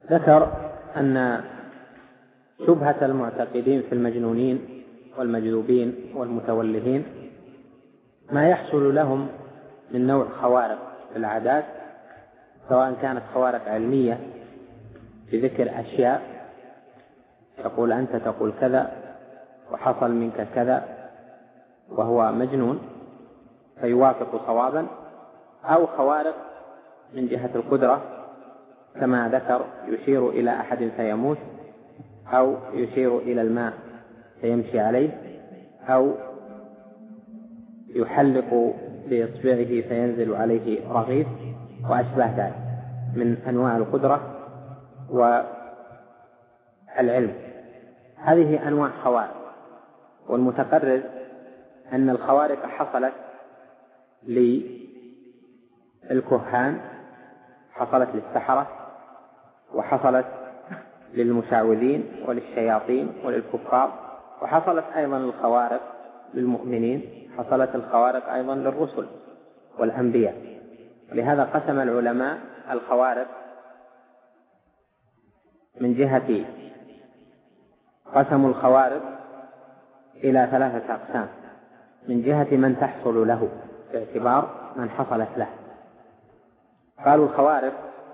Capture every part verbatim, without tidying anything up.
ذكر أن شبهة المعتقدين في المجنونين والمجذوبين والمتولهين ما يحصل لهم من نوع خوارق في العادات، سواء كانت خوارق علمية بذكر أشياء تقول أنت تقول كذا وحصل منك كذا وهو مجنون فيوافق صوابا، أو خوارق من جهة القدرة كما ذكر يشير إلى أحد فيموت، أو يشير إلى الماء فيمشي عليه، أو يحلق بإصبعه فينزل عليه رغيف وأشباه ذلك من أنواع القدرة والعلم. هذه أنواع خوارق، والمتقرر أن الخوارق حصلت للكهان، حصلت للسحرة، وحصلت للمشعوذين وللشياطين وللكفار، وحصلت أيضا الخوارق للمؤمنين، حصلت الخوارق أيضا للرسل والأنبياء. لهذا قسم العلماء الخوارق من جهة قسموا الخوارق إلى ثلاثة أقسام، من جهة من تحصل له باعتبار من حصلت له. قالوا الخوارق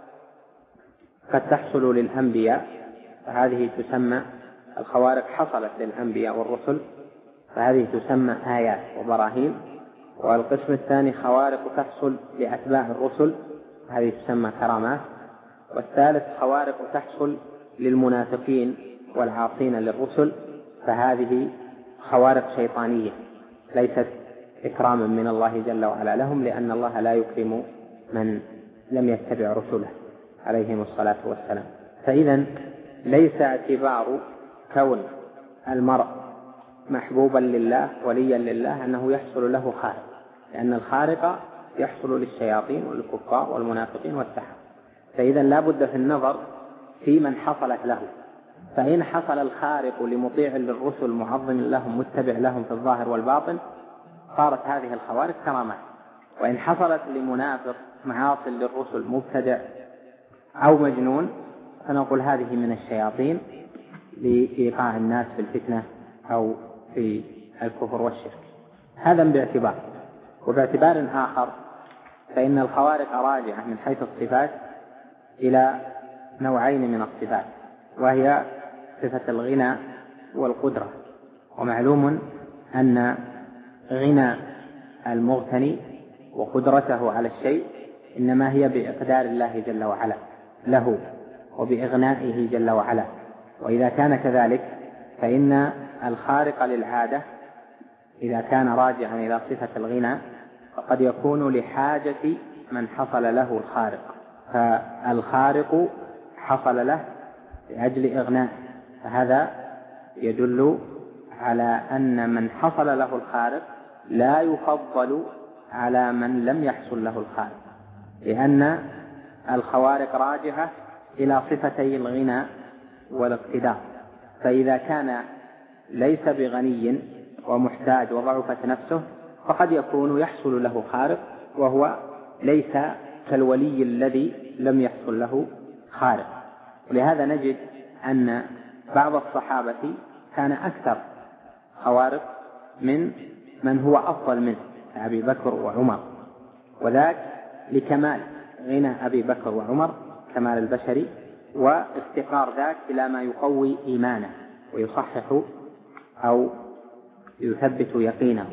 قد تحصل للأنبياء فهذه تسمى الخوارق حصلت للأنبياء والرسل فهذه تسمى آيات وبراهين. والقسم الثاني خوارق تحصل لأتباع الرسل هذه تسمى كرامات. والثالث خوارق تحصل للمنافقين والعاصين للرسل فهذه خوارق شيطانية ليست إكراما من الله جل وعلا لهم، لأن الله لا يكرم من لم يتبع رسله عليهم الصلاة والسلام. فإذا ليس اعتبار كون المرء محبوبا لله وليا لله أنه يحصل له خارق، لأن الخارق يحصل للشياطين والكفار والمنافقين والسحرة. فإذا لا بد في النظر في من حصلت له، فإن حصل الخارق لمطيع للرسل معظم لهم متبع لهم في الظاهر والباطن صارت هذه الخوارق كرامات. وإن حصلت لمنافق معاص للرسل مبتدع أو مجنون فنقول هذه من الشياطين لإيقاع الناس في الفتنة أو في الكفر والشرك. هذا باعتبار. وباعتبار آخر فإن الخوارق راجعة من حيث الصفات إلى نوعين من الصفات، وهي صفة الغنى والقدرة. ومعلوم أن غنى المغتني وقدرته على الشيء إنما هي بإقدار الله جل وعلا له وبإغنائه جل وعلا. وإذا كان كذلك فإن الخارق للعادة إذا كان راجعا إلى صفة الغنى فقد يكون لحاجة من حصل له الخارق، فالخارق حصل له لأجل إغناء، فهذا يدل على أن من حصل له الخارق لا يفضل على من لم يحصل له الخارق، لأن الخوارق راجعة إلى صفتي الغنى والاقتدار. فإذا كان ليس بغني ومحتاج وضعفت نفسه فقد يكون يحصل له خارق وهو ليس كالولي الذي لم يحصل له خارق. ولهذا نجد أن بعض الصحابة كان أكثر خوارق من من هو أفضل منه أبي بكر وعمر، وذاك لكمال غنى أبي بكر وعمر كمال البشري، وافتقار ذاك إلى ما يقوي إيمانه ويصحح أو يثبت يقينه.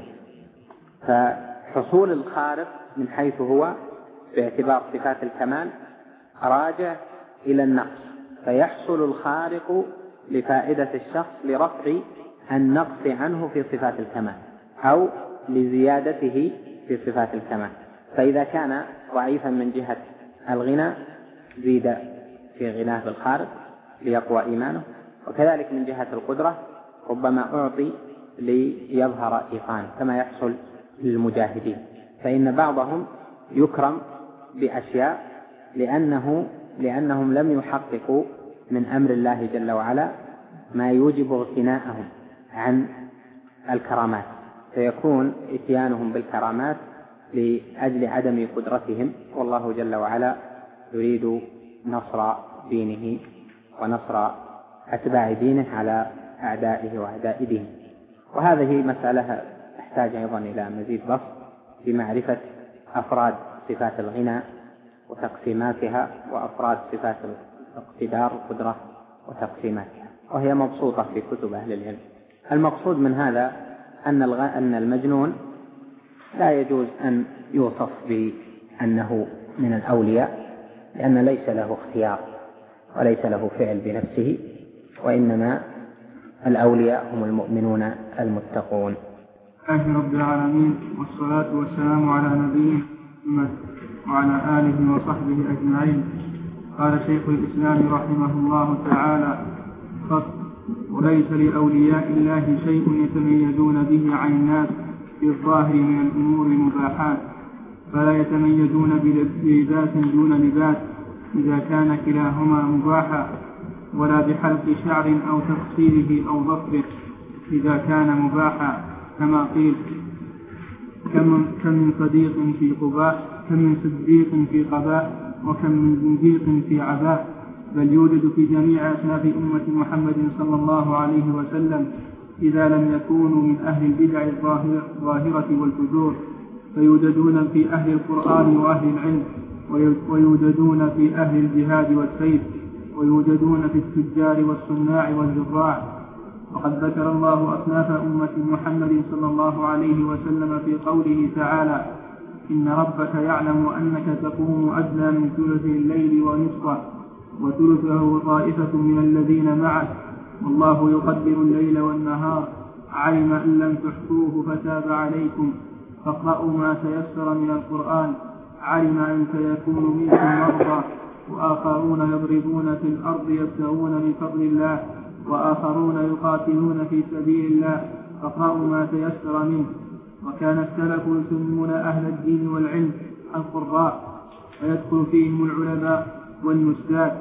فحصول الخارق من حيث هو باعتبار صفات الكمال راجع إلى النقص، فيحصل الخارق لفائدة الشخص لرفع النقص عنه في صفات الكمال أو لزيادته في صفات الكمال. فإذا كان ضعيفا من جهة الغنى زيد في غناه بالخارق ليقوى إيمانه، وكذلك من جهة القدرة ربما أعطي ليظهر إيقانه كما يحصل للمجاهدين. فإن بعضهم يكرم بأشياء لأنه لأنهم لم يحققوا من أمر الله جل وعلا ما يوجب اغتناءهم عن الكرامات، فيكون إتيانهم بالكرامات لأجل عدم قدرتهم، والله جل وعلا يريد نصر دينه ونصر أتباع دينه على أعدائه وأعداء دينه. وهذه مسألة تحتاج أيضا إلى مزيد بسط في معرفة أفراد صفات الغنى وتقسيماتها، وأفراد صفات الاقتدار والقدرة وتقسيماتها، وهي مبسوطة في كتب أهل العلم. المقصود من هذا أن المجنون لا يجوز أن يوصف بأنه من الأولياء، لأن ليس له اختيار وليس له فعل بنفسه، وإنما الأولياء هم المؤمنون المتقون. الله رب العالمين، والصلاة والسلام على نبينا محمد وعلى آله وصحبه أجمعين. قال شيخ الإسلام رحمه الله تعالى: فصل: وليس لأولياء الله شيء يتميزون به عن الناس في الظاهر من الأمور المباحات، فلا يتميزون بلباس دون لباس إذا كان كلاهما مباحا، ولا بحلق شعر أو تقصيره أو ظفره إذا كان مباحا، كما قيل: كم من صديق في قباء كم من صديق في قباء وكم من زنديق في عباء، بل يوجد في جميع أصناف أمة محمد صلى الله عليه وسلم إذا لم يكونوا من أهل البدع الظاهرة والفجور، فيوجدون في أهل القرآن وأهل العلم، ويوجدون في أهل الجهاد والسيف، ويوجدون في التجار والصناع والزراع. وقد ذكر الله أصناف أمة محمد صلى الله عليه وسلم في قوله تعالى: إن ربك يعلم أنك تقوم أدنى من ثلث الليل ونصفه وثلثه طائفة من الذين معك والله يقدر الليل والنهار علم أن لم تحصوه فتاب عليكم فاقرأوا ما تيسر من القرآن علم أن سيكون منكم مرضى وآخرون يضربون في الأرض يبتغون من فضل الله وآخرون يقاتلون في سبيل الله فاقرأوا ما تيسر منه. وكان السلف يسمون أهل الدين والعلم القراء، ويدخل فيهم العلماء والنساك.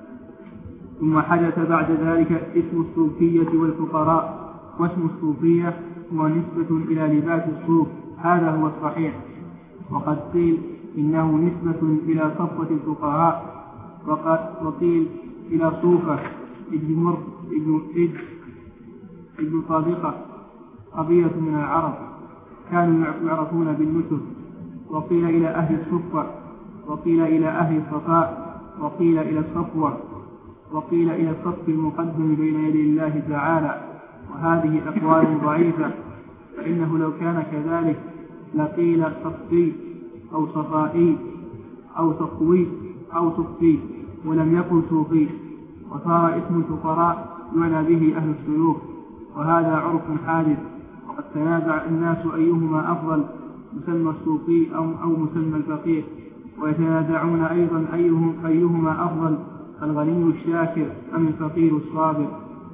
ثم حدث بعد ذلك اسم الصوفية والفقراء، واسم الصوفية هو نسبة إلى لباس الصوف، هذا هو الصحيح. وقد قيل إنه نسبة إلى صفوة الفقهاء، وقيل إلى صوفة ابن مر ابن إد ابن طابقة قبيلة من العرب كانوا يعرفون بالنسب. وقيل إلى أهل الصفة، وقيل إلى أهل الصفاء، وقيل إلى الصفوة، وقيل إلى الصف المقدم بين يدي الله تعالى. وهذه أقوال ضعيفة، فإنه لو كان كذلك لقيل صفي أو صفائي أو صفوي أو صفي ولم يكن صوفي، وصار اسم الفقراء يعنى به أهل السلوك، وهذا عرف حادث. وقد تنازع الناس أيهما أفضل، مسمى الصوفي أو, أو مسمى الفقير، ويتنازعون أيضا أيهم أيهما أفضل، الغني الشاكر أم الفقير الصابر.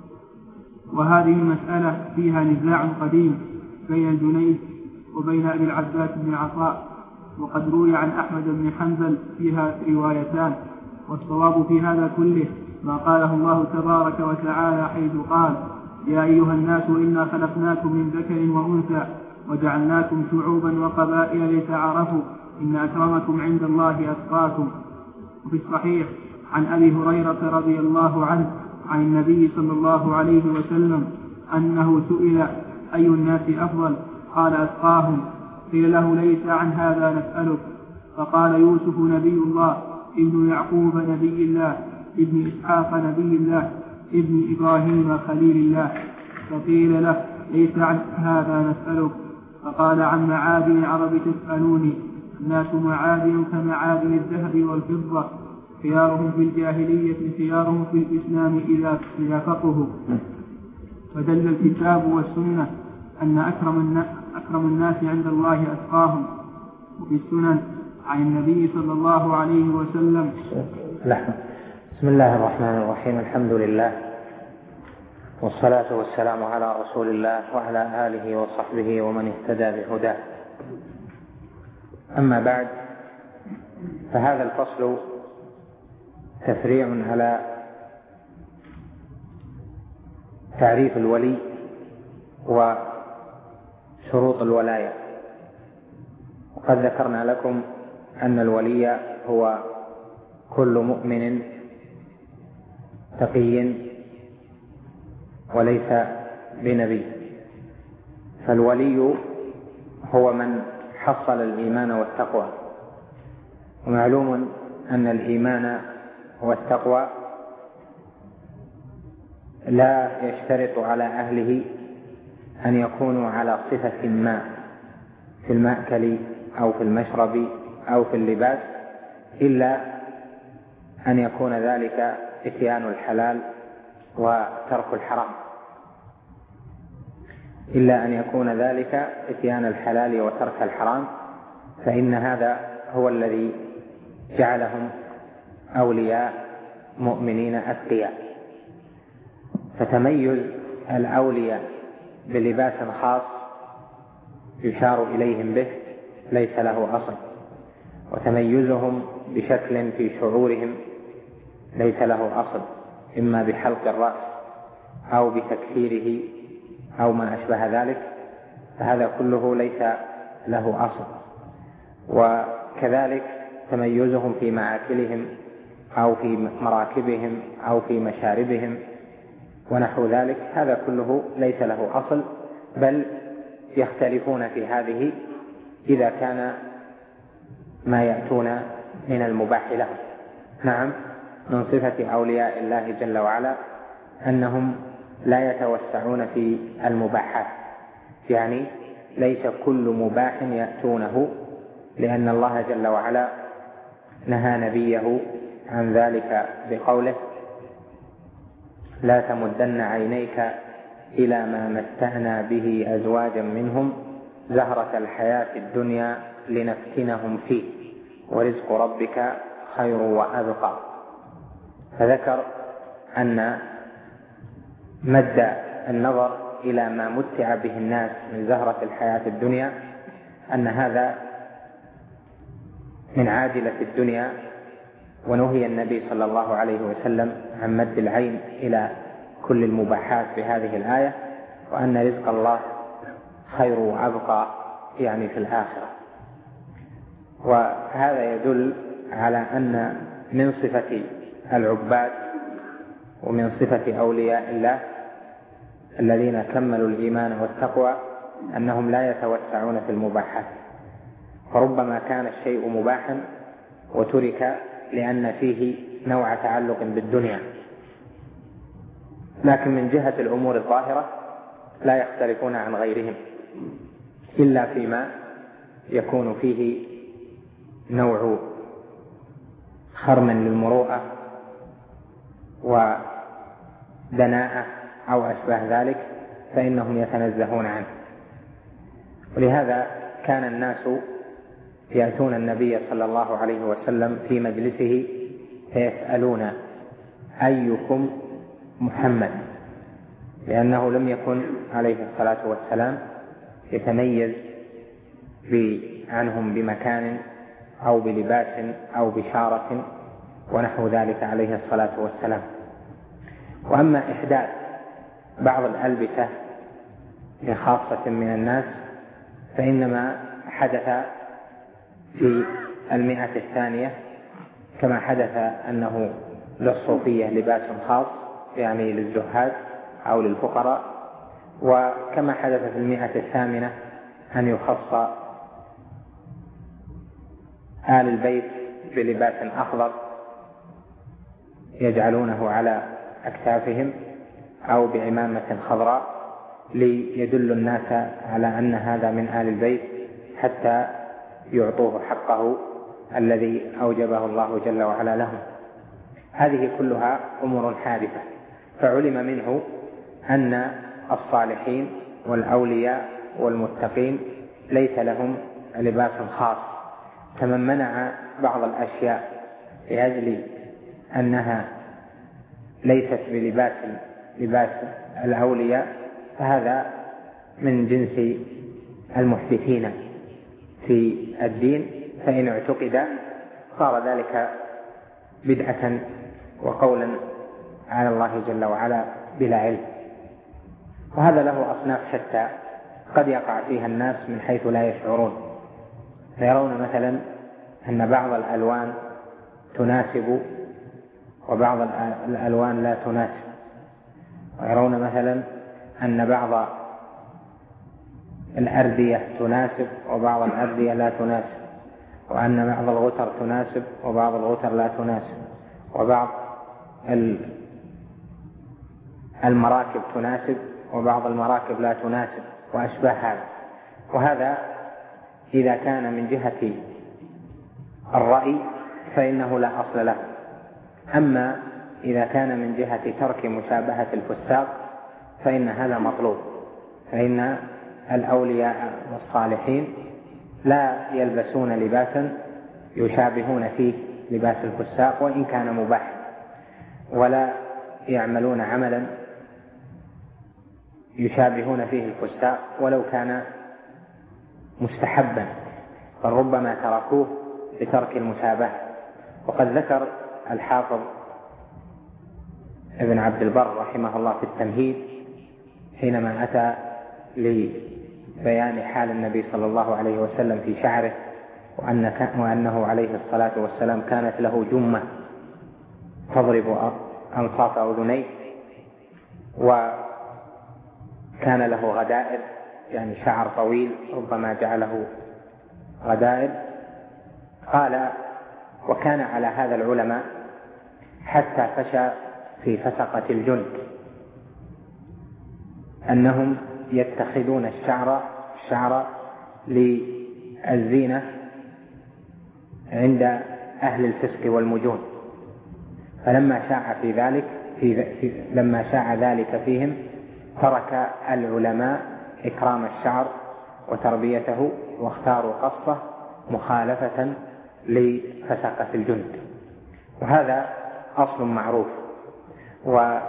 وهذه المسألة فيها نزاع قديم بين الجنيد وبين أبي العباس بن عطاء، وقد روي عن أحمد بن حنبل فيها روايتان. والصواب في هذا كله ما قاله الله تبارك وتعالى حيث قال: يا أيها الناس إنا خلقناكم من ذكر وأنثى وجعلناكم شعوبا وقبائل لتعارفوا إن أكرمكم عند الله أتقاكم. وفي الصحيح عن أبي هريرة رضي الله عنه عن النبي صلى الله عليه وسلم أنه سئل: أي الناس أفضل؟ قال: أتقاهم. قيل له: ليس عن هذا نسألك. فقال: يوسف نبي الله، ابن يعقوب نبي الله، ابن إسحاق نبي الله، ابن إبراهيم خليل الله. فقيل له: ليس عن هذا نسألك. فقال: عن معادن العرب تسألوني؟ الناس معادن كمعادن الذهب والفضة، خيارهم في الجاهلية خيارهم في الإسلام إذا فقهوا. فدل الكتاب والسنة أن أكرم أكرم الناس عند الله أتقاهم. وفي السنن عن النبي صلى الله عليه وسلم: بسم الله الرحمن الرحيم، الحمد لله والصلاة والسلام على رسول الله وعلى آله وصحبه ومن اهتدى بهداه. أما بعد، فهذا الفصل تفريع على تعريف الولي وشروط الولاية. وقد ذكرنا لكم أن الولي هو كل مؤمن تقي وليس بنبي. فالولي هو من حصل الإيمان والتقوى، ومعلوم أن الإيمان والتقوى لا يشترط على أهله أن يكونوا على صفة ما في المأكل أو في المشرب أو في اللباس، إلا أن يكون ذلك إتيان الحلال وترك الحرام إلا أن يكون ذلك إتيان الحلال وترك الحرام فإن هذا هو الذي جعلهم أولياء مؤمنين أتقياء. فتميز الأولياء بلباس خاص يشار إليهم به ليس له أصل، وتميزهم بشكل في شعورهم ليس له أصل، إما بحلق الرأس أو بتكفيره أو ما أشبه ذلك، فهذا كله ليس له أصل. وكذلك تميزهم في معاكلهم أو في مراكبهم أو في مشاربهم ونحو ذلك، هذا كله ليس له أصل، بل يختلفون في هذه إذا كان ما يأتون من المباح لهم. نعم، من صفة أولياء الله جل وعلا أنهم لا يتوسعون في المباحات، يعني ليس كل مباح يأتونه، لأن الله جل وعلا نهى نبيه عن ذلك بقوله: لا تمدن عينيك إلى ما متعنا به أزواجا منهم زهرة الحياة الدنيا لنفتنهم فيه ورزق ربك خير وأبقى. فذكر أن مد النظر إلى ما متع به الناس من زهرة الحياة الدنيا أن هذا من عاجلة الدنيا، ونهي النبي صلى الله عليه وسلم عن مد العين إلى كل المباحات بهذه الآية، وأن رزق الله خير وأبقى يعني في الآخرة. وهذا يدل على أن من صفة العباد ومن صفة أولياء الله الذين كملوا الإيمان والتقوى أنهم لا يتوسعون في المباحات، فربما كان الشيء مباحا وترك لأن فيه نوع تعلق بالدنيا، لكن من جهة الأمور الظاهرة لا يختلفون عن غيرهم إلا فيما يكون فيه نوع خرم للمروءة ودناءة أو أشبه ذلك، فإنهم يتنزهون عنه. ولهذا كان الناس يأتون النبي صلى الله عليه وسلم في مجلسه فيسألون: أيكم محمد؟ لأنه لم يكن عليه الصلاة والسلام يتميز عنهم بمكان أو بلباس أو بشارة ونحو ذلك عليه الصلاة والسلام. وأما إحداث بعض الألبسة لخاصة من الناس فإنما حدث في المئة الثانية، كما حدث أنه للصوفية لباس خاص يعني للزهاد أو للفقراء، وكما حدث في المئة الثامنة أن يخص آل البيت بلباس أخضر يجعلونه على أكتافهم أو بعمامة خضراء ليدل الناس على أن هذا من آل البيت حتى يعطوه حقه الذي أوجبه الله جل وعلا لهم. هذه كلها أمور حادثة، فعلم منه أن الصالحين والأولياء والمتقين ليس لهم لباس خاص، فمن منع بعض الأشياء لأجل أنها ليست بلباس لباس الأولياء فهذا من جنس المحدثين في الدين، فإن اعتقد صار ذلك بدعة وقولا على الله جل وعلا بلا علم. وهذا له أصناف شتى قد يقع فيها الناس من حيث لا يشعرون، فيرون مثلا أن بعض الألوان تناسب وبعض الألوان لا تناسب، ويرون مثلا أن بعض الأردية تناسب وبعض الأردية لا تناسب، وأن بعض الغتر تناسب وبعض الغتر لا تناسب، وبعض المراكب تناسب وبعض المراكب لا تناسب، وأشباه هذا. وهذا إذا كان من جهة الرأي فإنه لا أصل له. أما إذا كان من جهة ترك مشابهة الفساق فإن هذا مطلوب، فإن الأولياء والصالحين لا يلبسون لباسا يشابهون فيه لباس الفساق وإن كان مباح، ولا يعملون عملا يشابهون فيه الفساق ولو كان مستحبا، فربما تركوه لترك المشابهة. وقد ذكر الحافظ ابن عبد البر رحمه الله في التمهيد حينما أتى لبيان حال النبي صلى الله عليه وسلم في شعره وأنه عليه الصلاة والسلام كانت له جمة تضرب أنصاف أذنيه، وكان له غدائر يعني شعر طويل ربما جعله غدائر. قال: وكان على هذا العلماء حتى فشى في فسقة الجند أنهم يتخذون الشعر الشعر للزينة عند أهل الفسق والمجون، فلما شاع في ذلك في في لما شاع ذلك فيهم ترك العلماء إكرام الشعر وتربيته واختاروا قصه مخالفة لفسقة الجند، وهذا أصل معروف. وشاع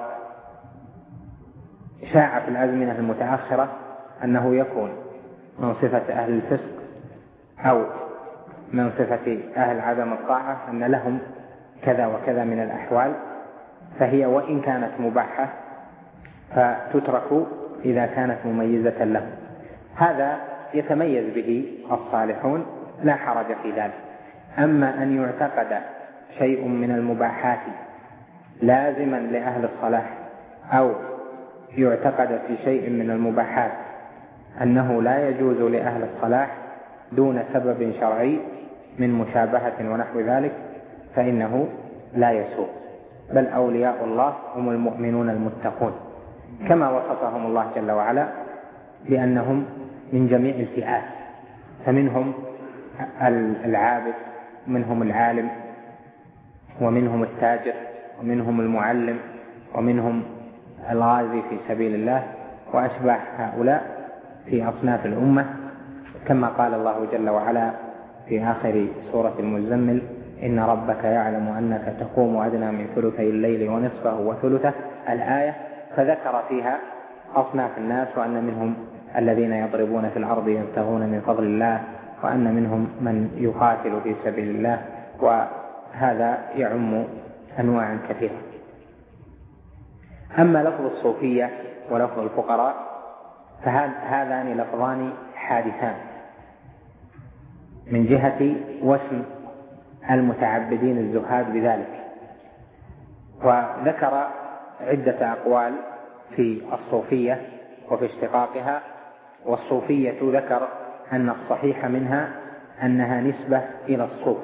في الأزمنة المتأخرة أنه يكون من صفة أهل الفسق أو من صفة أهل عدم الطاعة أن لهم كذا وكذا من الأحوال، فهي وإن كانت مباحة فتترك إذا كانت مميزة لهم. هذا يتميز به الصالحون لا حرج في ذلك. أما أن يعتقد شيء من المباحات لازما لأهل الصلاح أو يعتقد في شيء من المباحات أنه لا يجوز لأهل الصلاح دون سبب شرعي من مشابهة ونحو ذلك، فإنه لا يسوء. بل أولياء الله هم المؤمنون المتقون، كما وصفهم الله جل وعلا بأنهم من جميع الفئات، فمنهم العابد ومنهم العالم ومنهم التاجر ومنهم المعلم ومنهم الغازي في سبيل الله وأشباه هؤلاء في أصناف الأمة، كما قال الله جل وعلا في آخر سورة المزمل: إن ربك يعلم أنك تقوم أدنى من ثلثي الليل ونصفه وثلثه، الآية، فذكر فيها أصناف الناس وأن منهم الذين يضربون في الأرض يبتغون من فضل الله، وأن منهم من يقاتل في سبيل الله، وهذا يعم أنواعا كثيرة. أما لفظ الصوفية ولفظ الفقراء فهذان لفظان حادثان من جهة وسم المتعبدين الزهاد بذلك، وذكر عدة أقوال في الصوفية وفي اشتقاقها. والصوفية ذكر أن الصحيح منها أنها نسبة إلى الصوف،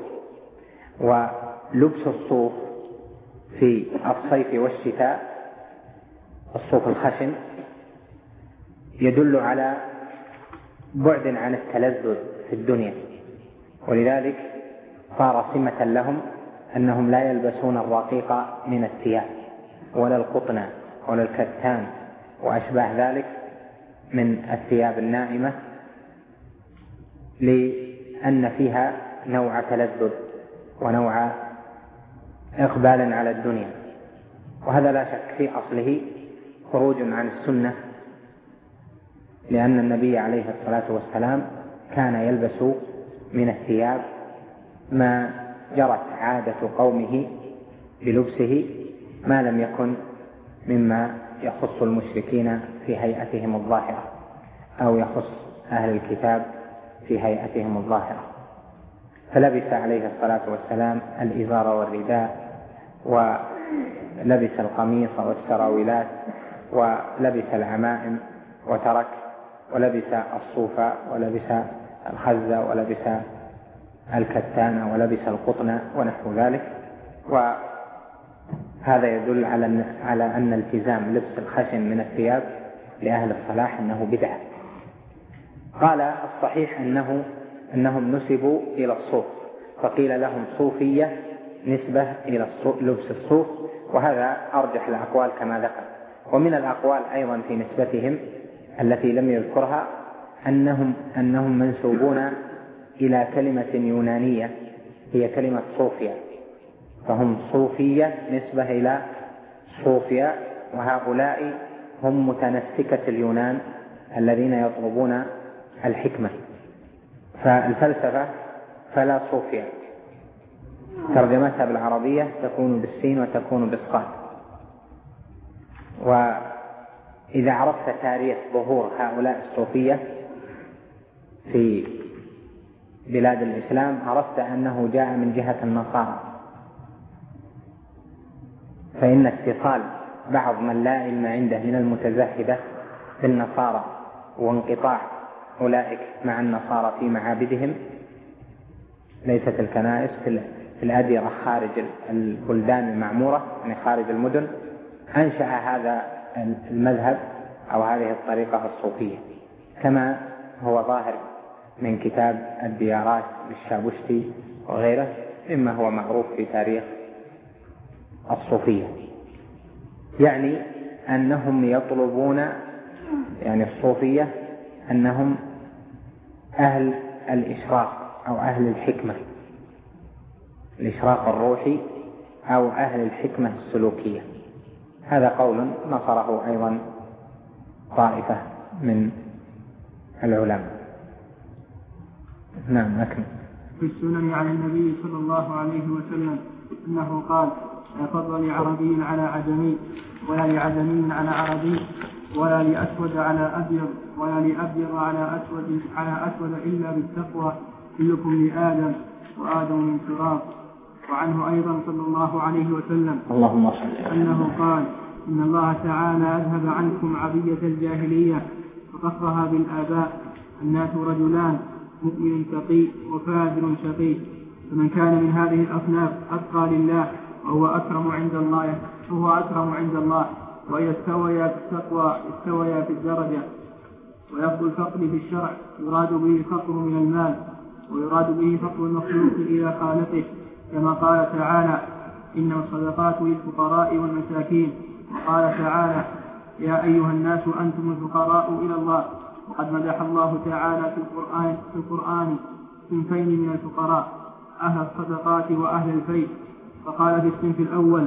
ولبس الصوف في الصيف والشتاء الصوف الخشن يدل على بعد عن التلذذ في الدنيا، ولذلك صار سمة لهم أنهم لا يلبسون الرقيق من الثياب ولا القطن ولا الكتان وأشباه ذلك من الثياب الناعمة، لأن فيها نوع تلذذ ونوع إقبال على الدنيا. وهذا لا شك في أصله خروج عن السنة، لأن النبي عليه الصلاة والسلام كان يلبس من الثياب ما جرت عادة قومه بلبسه، ما لم يكن مما يخص المشركين في هيئتهم الظاهرة أو يخص أهل الكتاب في هيئتهم الظاهرة. فلبس عليه الصلاة والسلام الإزار والرداء لبس القميص والسراويلات ولبس العمائم وترك، ولبس الصوف ولبس الخز ولبس الكتان ولبس القطن ونحو ذلك. وهذا يدل على أن التزام لبس الخشن من الثياب لأهل الصلاح أنه بدعة. قال الصحيح أنه أنهم نسبوا إلى الصوف، فقيل لهم صوفية نسبة إلى لبس الصوف، وهذا أرجح الأقوال كما ذكر. ومن الأقوال أيضا في نسبتهم التي لم يذكرها أنهم, أنهم منسوبون إلى كلمة يونانية هي كلمة صوفيا، فهم صوفية نسبة إلى صوفيا، وهؤلاء هم متنسكة اليونان الذين يطلبون الحكمة. فالفلسفة فلا صوفيا، ترجمتها بالعربية تكون بالسين وتكون بالصاد. وإذا عرفت تاريخ ظهور هؤلاء الصوفية في بلاد الإسلام عرفت أنه جاء من جهة النصارى، فإن اتصال بعض من لا علم عنده من المتزهدة بالنصارى وانقطاع أولئك مع النصارى في معابدهم، ليست الكنائس في الأديرة خارج البلدان المعمورة يعني خارج المدن، أنشأ هذا المذهب أو هذه الطريقة الصوفية، كما هو ظاهر من كتاب الديارات للشابشتي وغيره مما هو معروف في تاريخ الصوفية. يعني أنهم يطلبون، يعني الصوفية أنهم أهل الإشراق أو أهل الحكمة، الإشراق الروحي أو أهل الحكمة السلوكية. هذا قول نصره أيضا طائفة من العلماء. نعم أكمل. في السنن عن النبي صلى الله عليه وسلم أنه قال: لا فضل لعربي على عجمي، ولا لعجمي على عربي، ولا لأسود على أبيض، ولا لأبيض على أسود على أسود إلا بالتقوى، كلكم لآدم وآدم من تراب. وعنه أيضا صلى الله عليه وسلم اللهم صل أنه قال: إن الله تعالى أذهب عنكم عبية الجاهلية وفخرها بالآباء، الناس رجلان، مؤمن تقي وفاجر شقي، فمن كان من هذه الأصناف أتقى لله وهو أكرم عند الله وهو أكرم عند الله، وإذا استويا في التقوى استويا في الدرجة. ويفضل الفقر في الشرع يراد به الفقر من المال، ويراد به فقر المخلوق إلى خالقه، كما قال تعالى: إنما الصدقات للفقراء والمساكين. وقال تعالى: يا أيها الناس أنتم الفقراء إلى الله. وقد مدح الله تعالى في القرآن في القرآن صنفين من الفقراء: أهل الصدقات وأهل الفيء. فقال في الصنف الأول: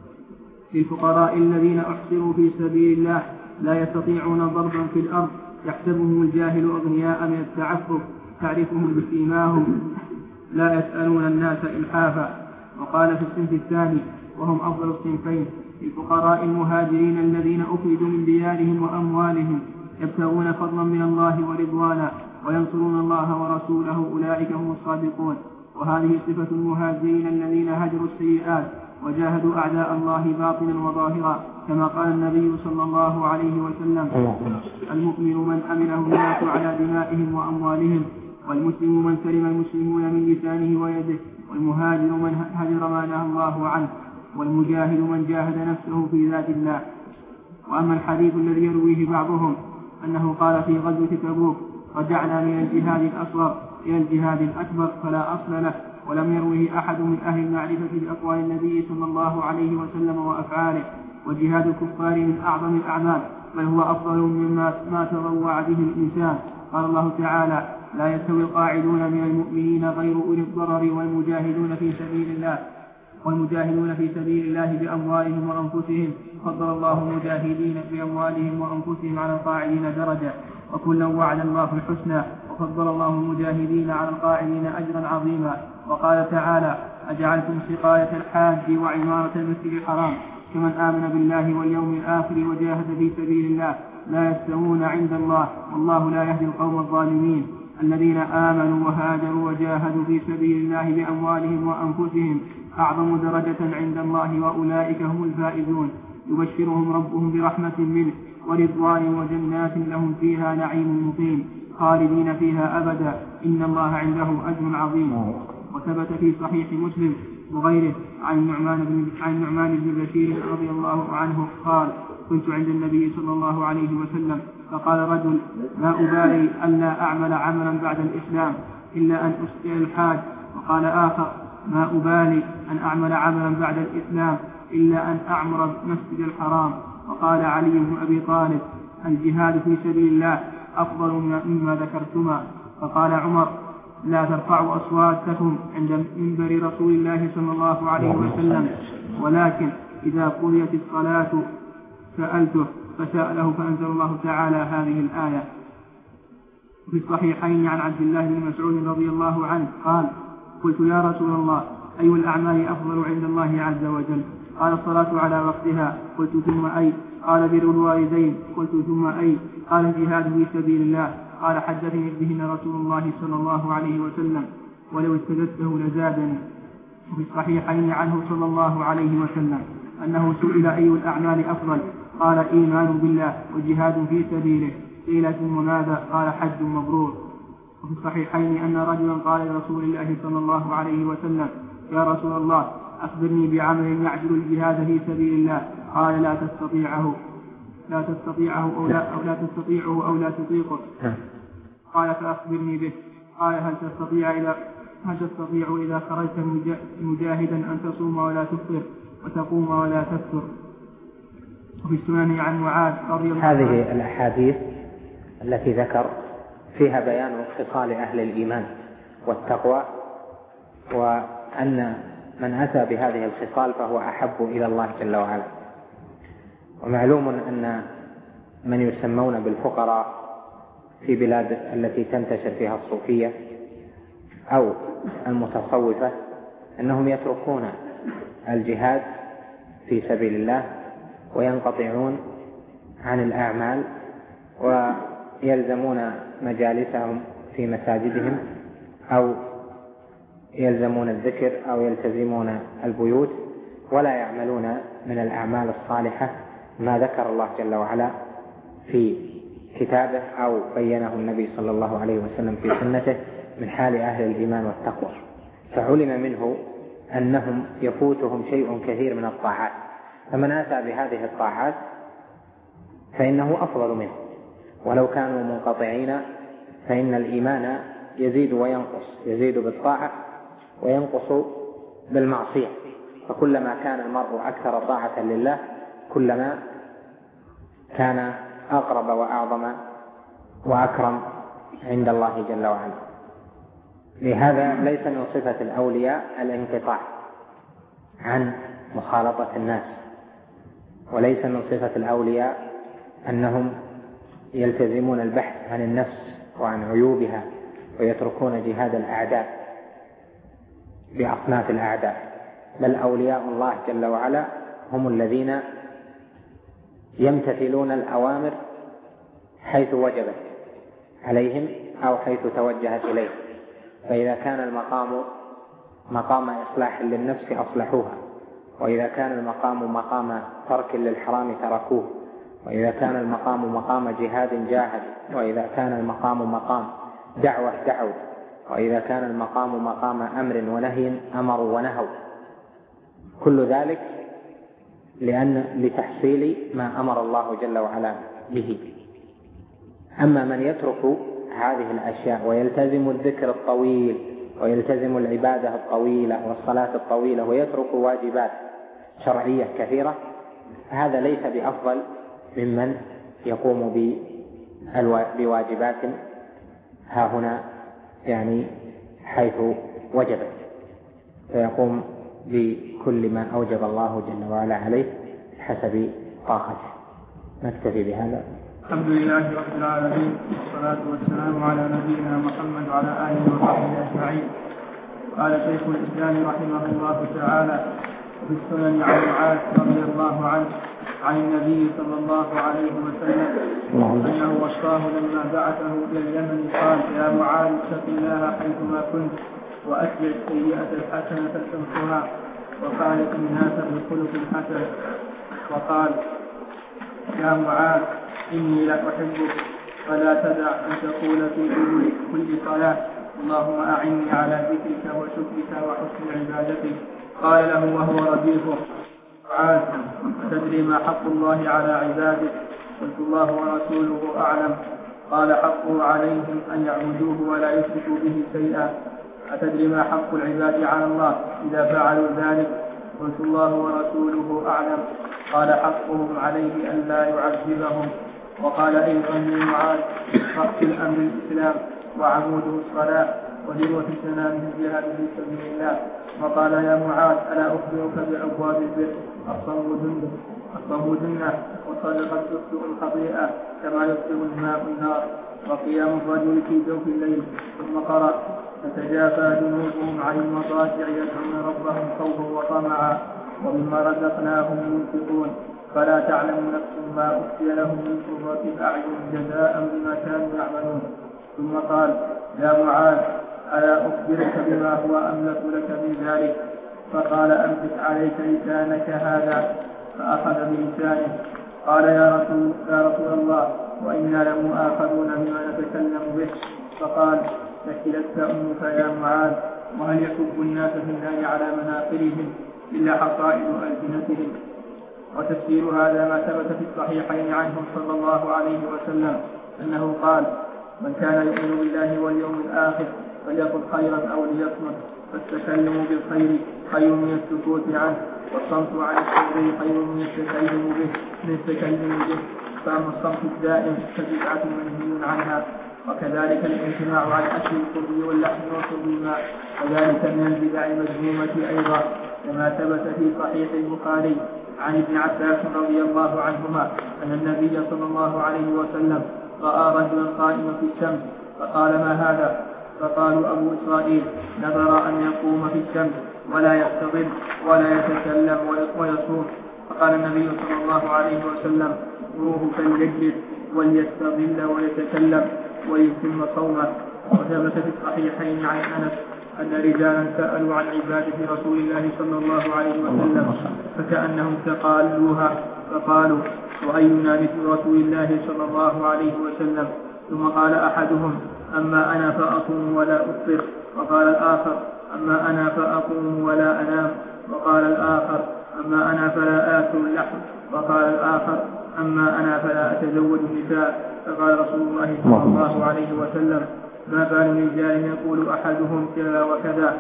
للفقراء الذين أحصروا في سبيل الله لا يستطيعون ضربا في الأرض يحسبهم الجاهل أغنياء من التعفف تعرفهم بسيماهم لا يسألون الناس إلحافا. وقال في الصنف الثاني وهم أفضل الصنفين: للفقراء المهاجرين الذين أخرجوا من ديارهم وأموالهم يبتغون فضلا من الله ورضوانا وينصرون الله ورسوله أولئك هم الصادقون. وهذه صفة المهاجرين الذين هجروا السيئات وجاهدوا أعداء الله باطنا وظاهرا، كما قال النبي صلى الله عليه وسلم: المؤمن من أمنه الناس على دمائهم وأموالهم، والمسلم من سلم المسلمون من لسانه ويده، والمهاجر من هجر ما نهى الله عنه، والمجاهد من جاهد نفسه في ذات الله. وأما الحديث الذي يرويه بعضهم أنه قال في غزوة تبوك: رجعنا من الجهاد الأصغر إلى الجهاد الأكبر، فلا أصل له، ولم يروه أحد من أهل المعرفة بأقوال النبي صلى الله عليه وسلم وأفعاله. وجهاد الكفار من أعظم الأعمال، بل هو أفضل مما ما تروع به الإنسان. قال الله تعالى: لا يستوي القاعدون من المؤمنين غير أولي الضرر والمجاهدون في سبيل الله والمجاهدون في سبيل الله بأموالهم وأنفسهم، فضل الله المجاهدين بأموالهم وأنفسهم على القاعدين درجة، وكلا وعد الله الحسنى، وفضل الله المجاهدين على القاعدين أجرا عظيما. وقال تعالى: أجعلتم سقاية الحاج وعمارة المسجد الحرام كمن آمن بالله واليوم الآخر وجاهد في سبيل الله لا يستوون عند الله، والله لا يهدي القوم الظالمين. الذين آمنوا وهاجروا وجاهدوا في سبيل الله بأموالهم وأنفسهم أعظم درجة عند الله وأولئك هم الفائزون. يبشرهم ربهم برحمة منه ورضوان وجنات لهم فيها نعيم مقيم خالدين فيها أبدا إن الله عنده أجر عظيم. وثبت في صحيح مسلم وغيره عن النعمان بن عن النعمان بن بشير رضي الله عنه قال: كنت عند النبي صلى الله عليه وسلم فقال رجل: لا أبالي ألا أعمل عملا بعد الإسلام إلا أن أسقي الحاج. وقال آخر: ما أبالي أن أعمل عملا بعد الإسلام إلا أن أعمر المسجد الحرام. وقال علي بن أبي طالب: الجهاد في سبيل الله أفضل مما ذكرتما. فقال عمر: لا ترفعوا أصواتكم عند منبر رسول الله صلى الله عليه وسلم، ولكن إذا قضيت الصلاة سألته فسأله فأنزل الله تعالى هذه الآية. في الصحيحين عن عبد الله بن مسعود رضي الله عنه قال: قلت يا رسول الله أي الأعمال أفضل عند الله عز وجل؟ قال: الصلاة على وقتها. قلت ثم أي؟ قال: بر الوالدين. قلت ثم أي؟ قال: الجهاد في سبيل الله. قال: حدثني بهن رسول الله صلى الله عليه وسلم ولو استددته لزادني. وفي الصحيحين عنه صلى الله عليه وسلم أنه سئل أي الأعمال أفضل؟ قال: إيمان بالله وجهاد في سبيله. قيل ثم ماذا؟ قال: حج مبرور. وفي الصحيحين أن رجلا قال لرسول الله صلى الله عليه وسلم: يا رسول الله أخبرني بعمل يعجل الجهاد في سبيل الله. قال: لا تستطيعه لا تستطيعه أو لا, أو لا تستطيعه أو لا تطيقه. قال: فأخبرني به. قال: هل تستطيع إذا هل تستطيع إذا خرجت مجاهدا أن تصوم ولا تفطر وتقوم ولا تفطر؟ وفي السنن عن معاذ رضي الله عنه. هذه الأحاديث التي ذكر فيها بيان خصال أهل الإيمان والتقوى، وأن من أتى بهذه الخصال فهو أحب إلى الله جل وعلا. ومعلوم أن من يسمون بالفقراء في بلاد التي تنتشر فيها الصوفية أو المتصوفة أنهم يتركون الجهاد في سبيل الله وينقطعون عن الأعمال ويلزمون مجالسهم في مساجدهم أو يلزمون الذكر أو يلتزمون البيوت ولا يعملون من الأعمال الصالحة ما ذكر الله جل وعلا في كتابه أو بينه النبي صلى الله عليه وسلم في سنته من حال أهل الإيمان والتقوى. فعلم منه أنهم يفوتهم شيء كثير من الطاعات، فمن أتى بهذه الطاعات فإنه أفضل منه، ولو كانوا منقطعين فإن الإيمان يزيد وينقص، يزيد بالطاعة وينقص بالمعصية. فكلما كان المرء أكثر طاعة لله كلما كان أقرب وأعظم وأكرم عند الله جل وعلا. لهذا ليس من صفة الأولياء الانقطاع عن مخالطة الناس، وليس من صفة الأولياء أنهم يلتزمون البحث عن النفس وعن عيوبها ويتركون جهاد الأعداء بأصناف الأعداء، بل أولياء الله جل وعلا هم الذين يمتثلون الأوامر حيث وجبت عليهم أو حيث توجهت إليه. فإذا كان المقام مقام إصلاح للنفس أصلحوها، وإذا كان المقام مقام ترك للحرام تركوه، وإذا كان المقام مقام جهاد جاهد، وإذا كان المقام مقام دعوة دعوا، وإذا كان المقام مقام أمر ونهي أمروا ونهوا. كل ذلك لأن لتحصيل ما أمر الله جل وعلا به. أما من يترك هذه الأشياء ويلتزم الذكر الطويل ويلتزم العبادة الطويلة والصلاة الطويلة ويترك واجبات شرعية كثيرة، هذا ليس بأفضل ممن يقوم بواجبات ها هنا يعني حيث وجبت، فيقوم بكل ما أوجب الله جل وعلا عليه حسب طاقته. نكتفي بهذا. الحمد لله رب العالمين، والصلاة والسلام على نبينا محمد وعلى آله وصحبه أجمعين. قال شيخ الإسلام رحمه الله تعالى في السنن عن معاذ رضي الله عنه عن النبي صلى الله عليه وسلم أنه وصاه لما بعثه إلى اليمن قال: يا معاذ اتق الله حيثما كنت وأتبع السيئة الحسنة تمحها وخالق الناس بخلق حسن. وقال: يا معاذ إني لأحبك فلا تدع أن تقول في كل صلاة اللهم أعني على ذكرك وشكرك وحسن عبادتك. قال له وهو رديفه: معاذ تدري ما حق الله على عباده؟ قلت: الله ورسوله أعلم. قال: حقه عليهم أن يعبدوه ولا يشركوا به شيئا. أتدري ما حق العباد على الله إذا فعلوا ذلك؟ قلت: الله ورسوله أعلم. قال: حقهم عليه أن لا يعذبهم. وقال أيضا لمعاذ: رأس الأمر الإسلام وعموده الصلاة وذروة سنامه الجهاد في سبيل الله. وقال: يا معاذ ألا أخبرك بأبواب البر؟ الصوم جنة الصوم جنة والصدقة تطفئ الخطيئة كما يطفئ الماء النار. وقيام الرجل في جوف الليل. ثم قرأ: تتجافى جنوبهم عن المضاجع يدعون ربهم خوفا وطمعا ومما رزقناهم ينفقون فلا تعلم نفس ما أخفي لهم من قرة أعين جزاء بما كانوا يعملون. ثم قال: يا معاذ ألا أخبرك بما هو أملك لك من ذلك؟ فقال: أمسك عليك لسانك هذا. فأخذ بلسانه. قال: يا رسول, يا رسول الله وإنا لمؤاخذون بما نتكلم به. فقال: ثكلتك أمك يا معاذ، وهل يكب الناس في النار على مناخرهم إلا حصائد ألسنتهم؟ وتفسير هذا ما ثبت في الصحيحين عنه صلى الله عليه وسلم أنه قال: من كان يؤمن بالله واليوم الآخر فليقل خيرا أو ليصمت. فالتكلم بالخير خير من السكوت عنه، والصمت عن الشر خير من التكلم به من التكلم به. فأما الصمت الدائم فبدعة منهي عنها. وكذلك الامتناع عن أكل الخبز واللحم وشرب الماء، وذلك من البدع المذمومة أيضا، كما ثبت في صحيح البخاري عن ابن عباس رضي الله عنهما أن النبي صلى الله عليه وسلم رأى رجلا قائما في الشمس فقال: ما هذا؟ فقالوا: أبو إسرائيل نذر أن يقوم في الشمس ولا يستظل ولا يتكلم ويصوم. فقال النبي صلى الله عليه وسلم: مروه فليجلس وليستظل ويتكلم ويتم صومه. وثبت في الصحيحين عن أنس أن رجالا سألوا عن عبادة رسول الله صلى الله عليه وسلم فكأنهم تقالوها، فقالوا: وأينا مثل رسول الله صلى الله عليه وسلم؟ ثم قال أحدهم: أما أنا فأصوم ولا أفطر. وقال الآخر: أما أنا فأقوم ولا أنام. وقال الآخر: أما أنا فلا آكل اللحم. وقال الآخر: أما أنا فلا أتزوج النساء. فقال رسول الله صلى الله عليه وسلم: ما بال رجال يقول أحدهم كذا وكذا،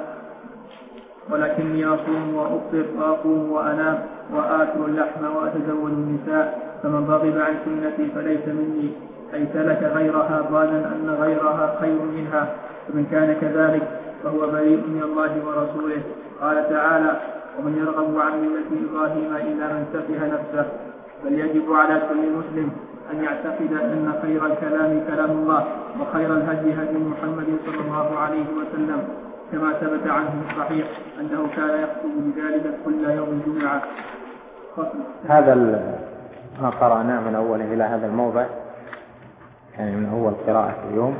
ولكني أصوم وأفطر وأقوم وأنام وآكل اللحم وأتزوج النساء، فمن رغب عن سنتي فليس مني، أي سلك غيرها ظانا أن غيرها خير منها، فمن كان كذلك فهو بريء من الله ورسوله. قال تعالى: ومن يرغب عن ملة إبراهيم إلا من سفه نفسه. بل يجب على كل مسلم أن يعتقد أن خير الكلام كلام الله، وخير الهدي هدي محمد صلى الله عليه وسلم، كما ثبت عنه الصحيح أنه كان يخطب بذلك كل يوم جمعة. هذا ما قرأناه من أوله إلى هذا الموضع، يعني من أول قراءة اليوم،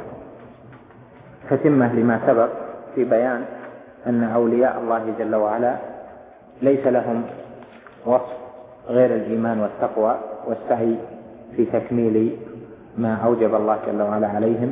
فتمة لما سبق في بيان أن أولياء الله جل وعلا ليس لهم وصف غير الإيمان والتقوى والسعي في تكميل ما أوجب الله جل وعلا عليهم،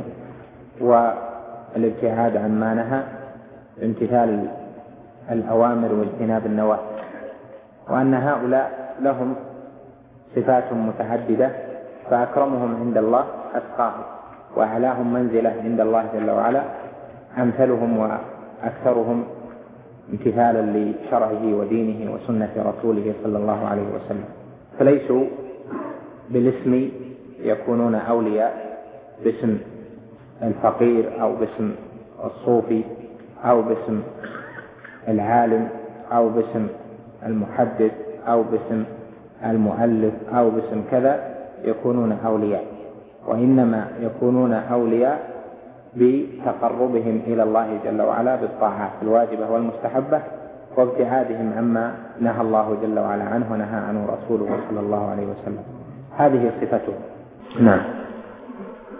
والابتعاد عن ما نهى، امتثال الأوامر واجتناب النواهي، وأن هؤلاء لهم صفات متعددة، فأكرمهم عند الله أتقاهم، وأعلاهم منزلة عند الله جل وعلا أمثلهم وأكثرهم امتثالا لشرعه ودينه وسنة رسوله صلى الله عليه وسلم. فليسوا بالاسم يكونون أولياء باسم الفقير أو باسم الصوفي أو باسم العالم أو باسم المحدث أو باسم المؤلف أو باسم كذا يكونون أولياء، وإنما يكونون أولياء بتقربهم إلى الله جل وعلا بالطاعات الواجبة والمستحبة، وابتعادهم عما نهى الله جل وعلا عنه ونهى عنه رسوله صلى الله عليه وسلم. هذه صفته. نعم.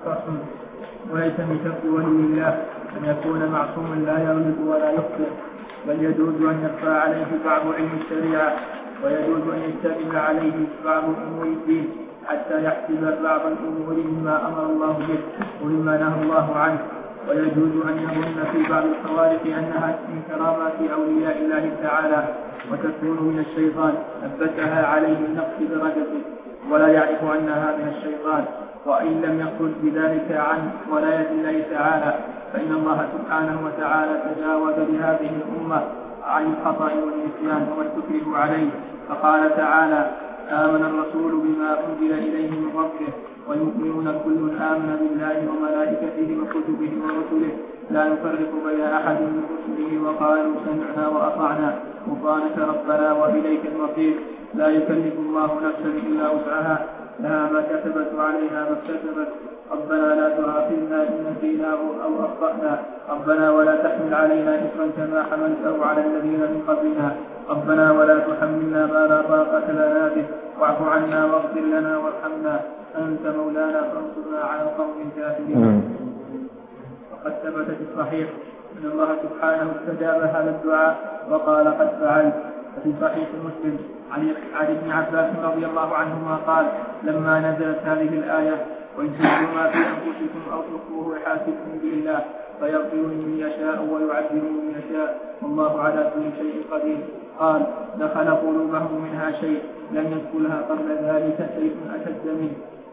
وليس من شرط ولي الله أن يكون معصوما لا يغلط ولا يخطئ، بل يجوز أن يخفى عليه بعض علم الشريعة، ويجوز أن يشتمل عليه بعض أمور الدين حتى يحسب بعض الأمور مما أمر الله به ومما نهى الله عنه. ويجوز أن يظن في بعض الخوارق أنها من كرامات أولياء الله تعالى وتكون من الشيطان أثبتها عليه النقص درجته ولا يعرف أنها من الشيطان، وإن لم يخرج بذلك عن ولاية الله تعالى فإن الله سبحانه وتعالى تجاوز بهذه الأمة عن الخطأ والنسيان وما استكره عليه، فقال تعالى: آمن الرسول بما أنزل إليه من ربه والمؤمنون كل آمن بالله وملائكته وكتبه ورسله لا نفرق بين أحد من رسله وقالوا سمعنا وأطعنا غفرانك ربنا وإليك المصير. لا يكلف الله نفسا إلا وسعها لها ما كسبت وعليها ما اكتسبت. ربنا لا تؤاخذنا إن نسينا أو أخطأنا. ربنا ولا تحمل علينا إثما كما حملته على الذين من قبلنا. ربنا ولا تحملنا ما لا طاقة لنا به واعف عنا واغفر لنا وارحمنا أنت مولانا فانصرنا على القوم الكافرين. وقد ثبت في الصحيح أن الله سبحانه استجاب هذا الدعاء وقال: قد فعلت. وفي صحيح مسلم عن ابن عباس رضي الله عنهما قال: لما نزلت هذه الآية: وإن تبدوا ما في أنفسكم أو تخفوه يحاسبكم به الله فيغفر من يشاء ويعذب من يشاء والله على كل شيء قدير، قال: دخل قلوبهم منها شيء لم يدخلها قبل ذلك شيء أشد منه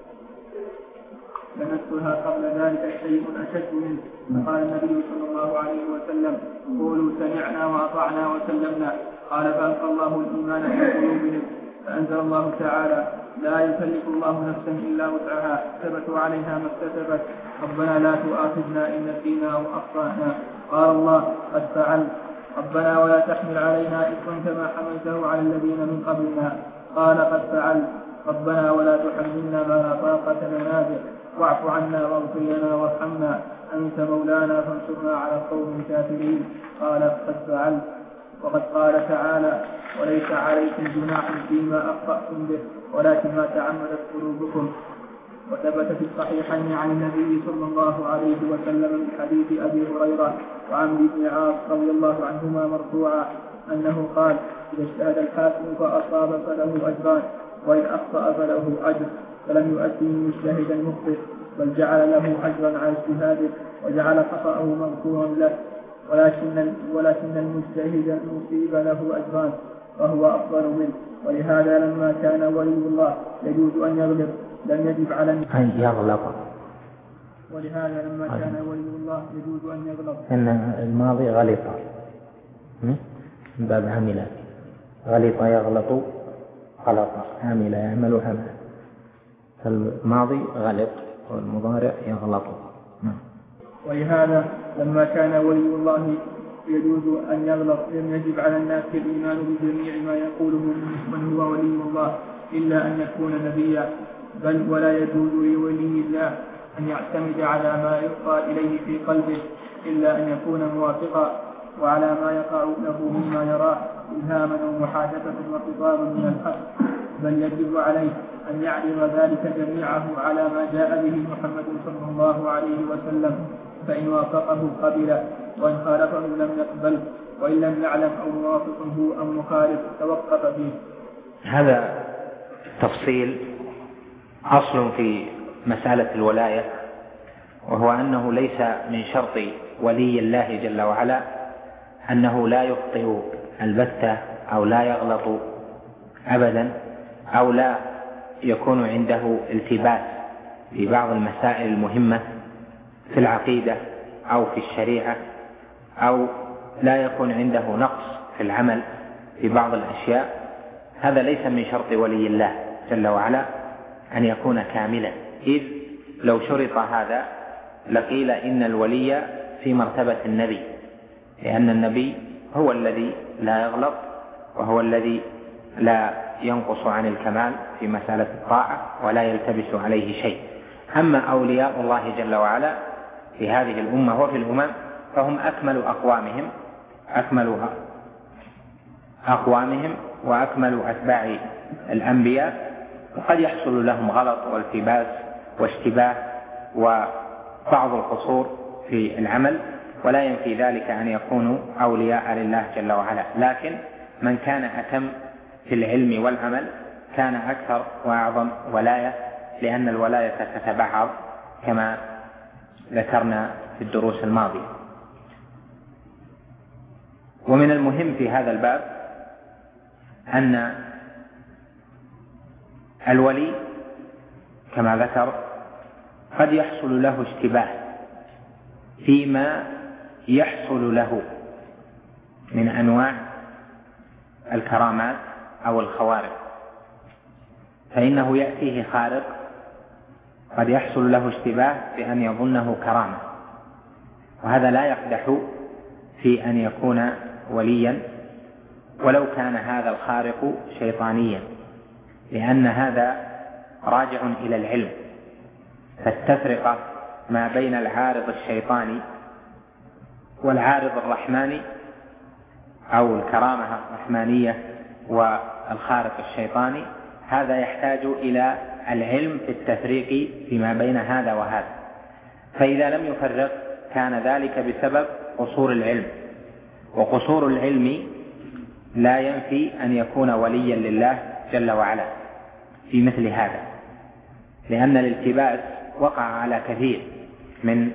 لم يدخلها قبل ذلك شيء أشد منه. فقال النبي صلى الله عليه وسلم: قولوا سمعنا وأطعنا وسلمنا. قال: فألقى الله الإيمان في قلوبهم، فأنزل الله تعالى: لا يكلف الله نفسا إلا وسعها كسبت عليها ما اكتسبت ربنا لا تؤاخذنا إن نسينا أو أخطأنا. قال الله: قد فعلت. ربنا ولا تحمل علينا إثما كما حملته على الذين من قبلنا. قال: قد فعلت. ربنا ولا تحملنا ما لا طاقة لنا به واعف عنا واغفر لنا وارحمنا أنت مولانا فانصرنا على القوم الكافرين. قال: قد فعلت. وقد قال تعالى: وليس عليكم جناح فيما أخطأتم به ولكن ما تعمدت قلوبكم. وثبت في الصحيحين عن النبي صلى الله عليه وسلم من حديث أبي هريرة وعمرو بن عاص رضي الله عنهما مرفوعا أنه قال: إذا اجتهد الحاكم فأصاب فله أجران وإن أخطأ فله أجر، فلم يؤدي المجتهد المخطئ بل جعل له أجرا على اجتهاده وجعل خطأه مغفورا له، ولكن ولكن المجتهد المصيب له أجران وهو أفضل منه. ولهذا لما كان ولي الله يجوز أن يغلط لم يجب على أن يغلط ولهذا لما كان ولي الله يجوز أن يغلط إن الماضي غلط من باب عمل، غلط يغلط غلط، عمل يعمل عمل، فالماضي غلط والمضارع يغلط. ولهذا لما كان ولي الله يجوز أن يغلط لم يجب على الناس الإيمان بجميع ما يقوله من هو ولي الله إلا أن يكون نبيا، بل ولا يجوز لولي الله أن يعتمد على ما يلقى إليه في قلبه إلا أن يكون موافقا وعلى ما يقع له مما يراه إلهاما ومحادثة وخطابا من الحق، بل يجب عليه أن يعرض ذلك جميعه على ما جاء به محمد صلى الله عليه وسلم، فإن وافقه قبل وإن خالفه لم يقبل، وإن لم يعلم أو موافقه أو مخالف توقف فيه. هذا تفصيل أصل في مسألة الولاية، وهو أنه ليس من شرط ولي الله جل وعلا أنه لا يخطئ البتة أو لا يغلط أبدا أو لا يكون عنده التباس في بعض المسائل المهمة في العقيدة أو في الشريعة، أو لا يكون عنده نقص في العمل في بعض الأشياء. هذا ليس من شرط ولي الله جل وعلا أن يكون كاملا، إذ لو شرط هذا لقيل إن الولي في مرتبة النبي، لأن النبي هو الذي لا يغلط وهو الذي لا ينقص عن الكمال في مسألة الطاعة ولا يلتبس عليه شيء. أما أولياء الله جل وعلا في هذه الأمة وفي الأمم فهم أكمل أقوامهم أكمل أقوامهم وأكمل أتباع الأنبياء، وقد يحصل لهم غلط والتباس واشتباه وبعض القصور في العمل، ولا ينفي ذلك أن يكونوا أولياء لله جل وعلا، لكن من كان أتم في العلم والعمل كان أكثر وأعظم ولاية، لأن الولاية تتبعض كما ذكرنا في الدروس الماضية. ومن المهم في هذا الباب أن الولي كما ذكر قد يحصل له اشتباه فيما يحصل له من أنواع الكرامات أو الخوارق، فإنه يأتيه خارق قد يحصل له اشتباه بأن يظنه كرامة، وهذا لا يقدح في أن يكون وليا ولو كان هذا الخارق شيطانيا، لأن هذا راجع إلى العلم. فالتفرقة ما بين العارض الشيطاني والعارض الرحماني أو الكرامة الرحمانية والخارق الشيطاني، هذا يحتاج إلى العلم في التفريق فيما بين هذا وهذا، فإذا لم يفرق كان ذلك بسبب قصور العلم، وقصور العلم لا ينفي أن يكون وليا لله جل وعلا في مثل هذا، لأن الالتباس وقع على كثير من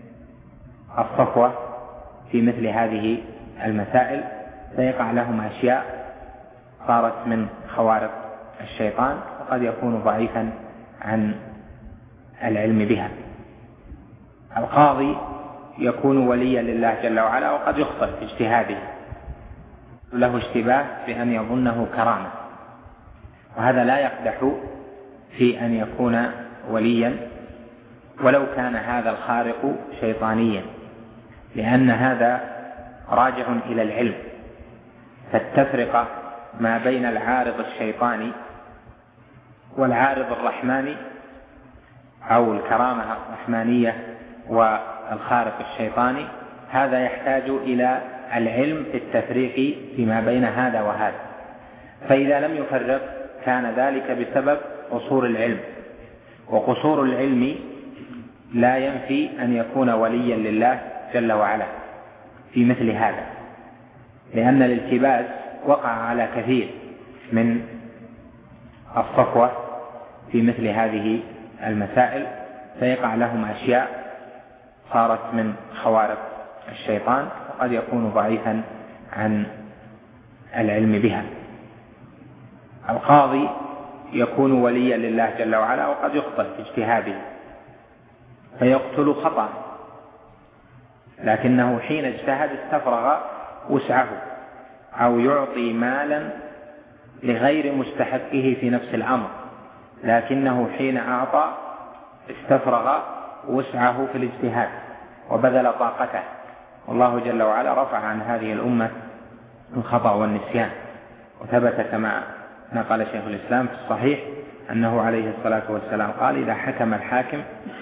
الصفوة في مثل هذه المسائل، فيقع لهم أشياء صارت من خوارق الشيطان وقد يكون ضعيفا عن العلم بها. القاضي يكون وليا لله جل وعلا وقد يخطئ في اجتهاده، له اشتباه بأن يظنه كرامة، وهذا لا يقدح في أن يكون وليا ولو كان هذا الخارق شيطانيا، لأن هذا راجع إلى العلم. فالتفرقة ما بين العارض الشيطاني والعارض الرحماني أو الكرامة الرحمانية والخارق الشيطاني، هذا يحتاج إلى العلم في التفريق فيما بين هذا وهذا، فإذا لم يفرق كان ذلك بسبب قصور العلم، وقصور العلم لا ينفي أن يكون وليا لله جل وعلا في مثل هذا، لأن الالتباس وقع على كثير من الصفوة في مثل هذه المسائل، فيقع لهم أشياء صارت من خوارق الشيطان وقد يكون ضعيفا عن العلم بها. القاضي يكون وليا لله جل وعلا وقد يخطئ في اجتهاده فيقتل خطأ، لكنه حين اجتهد استفرغ وسعه، أو يعطي مالا لغير مستحقه في نفس الأمر، لكنه حين أعطى استفرغ وسعه في الاجتهاد وبذل طاقته، والله جل وعلا رفع عن هذه الأمة الخطأ والنسيان. وثبت كما نقل شيخ الإسلام في الصحيح أنه عليه الصلاة والسلام قال: إذا حكم الحاكم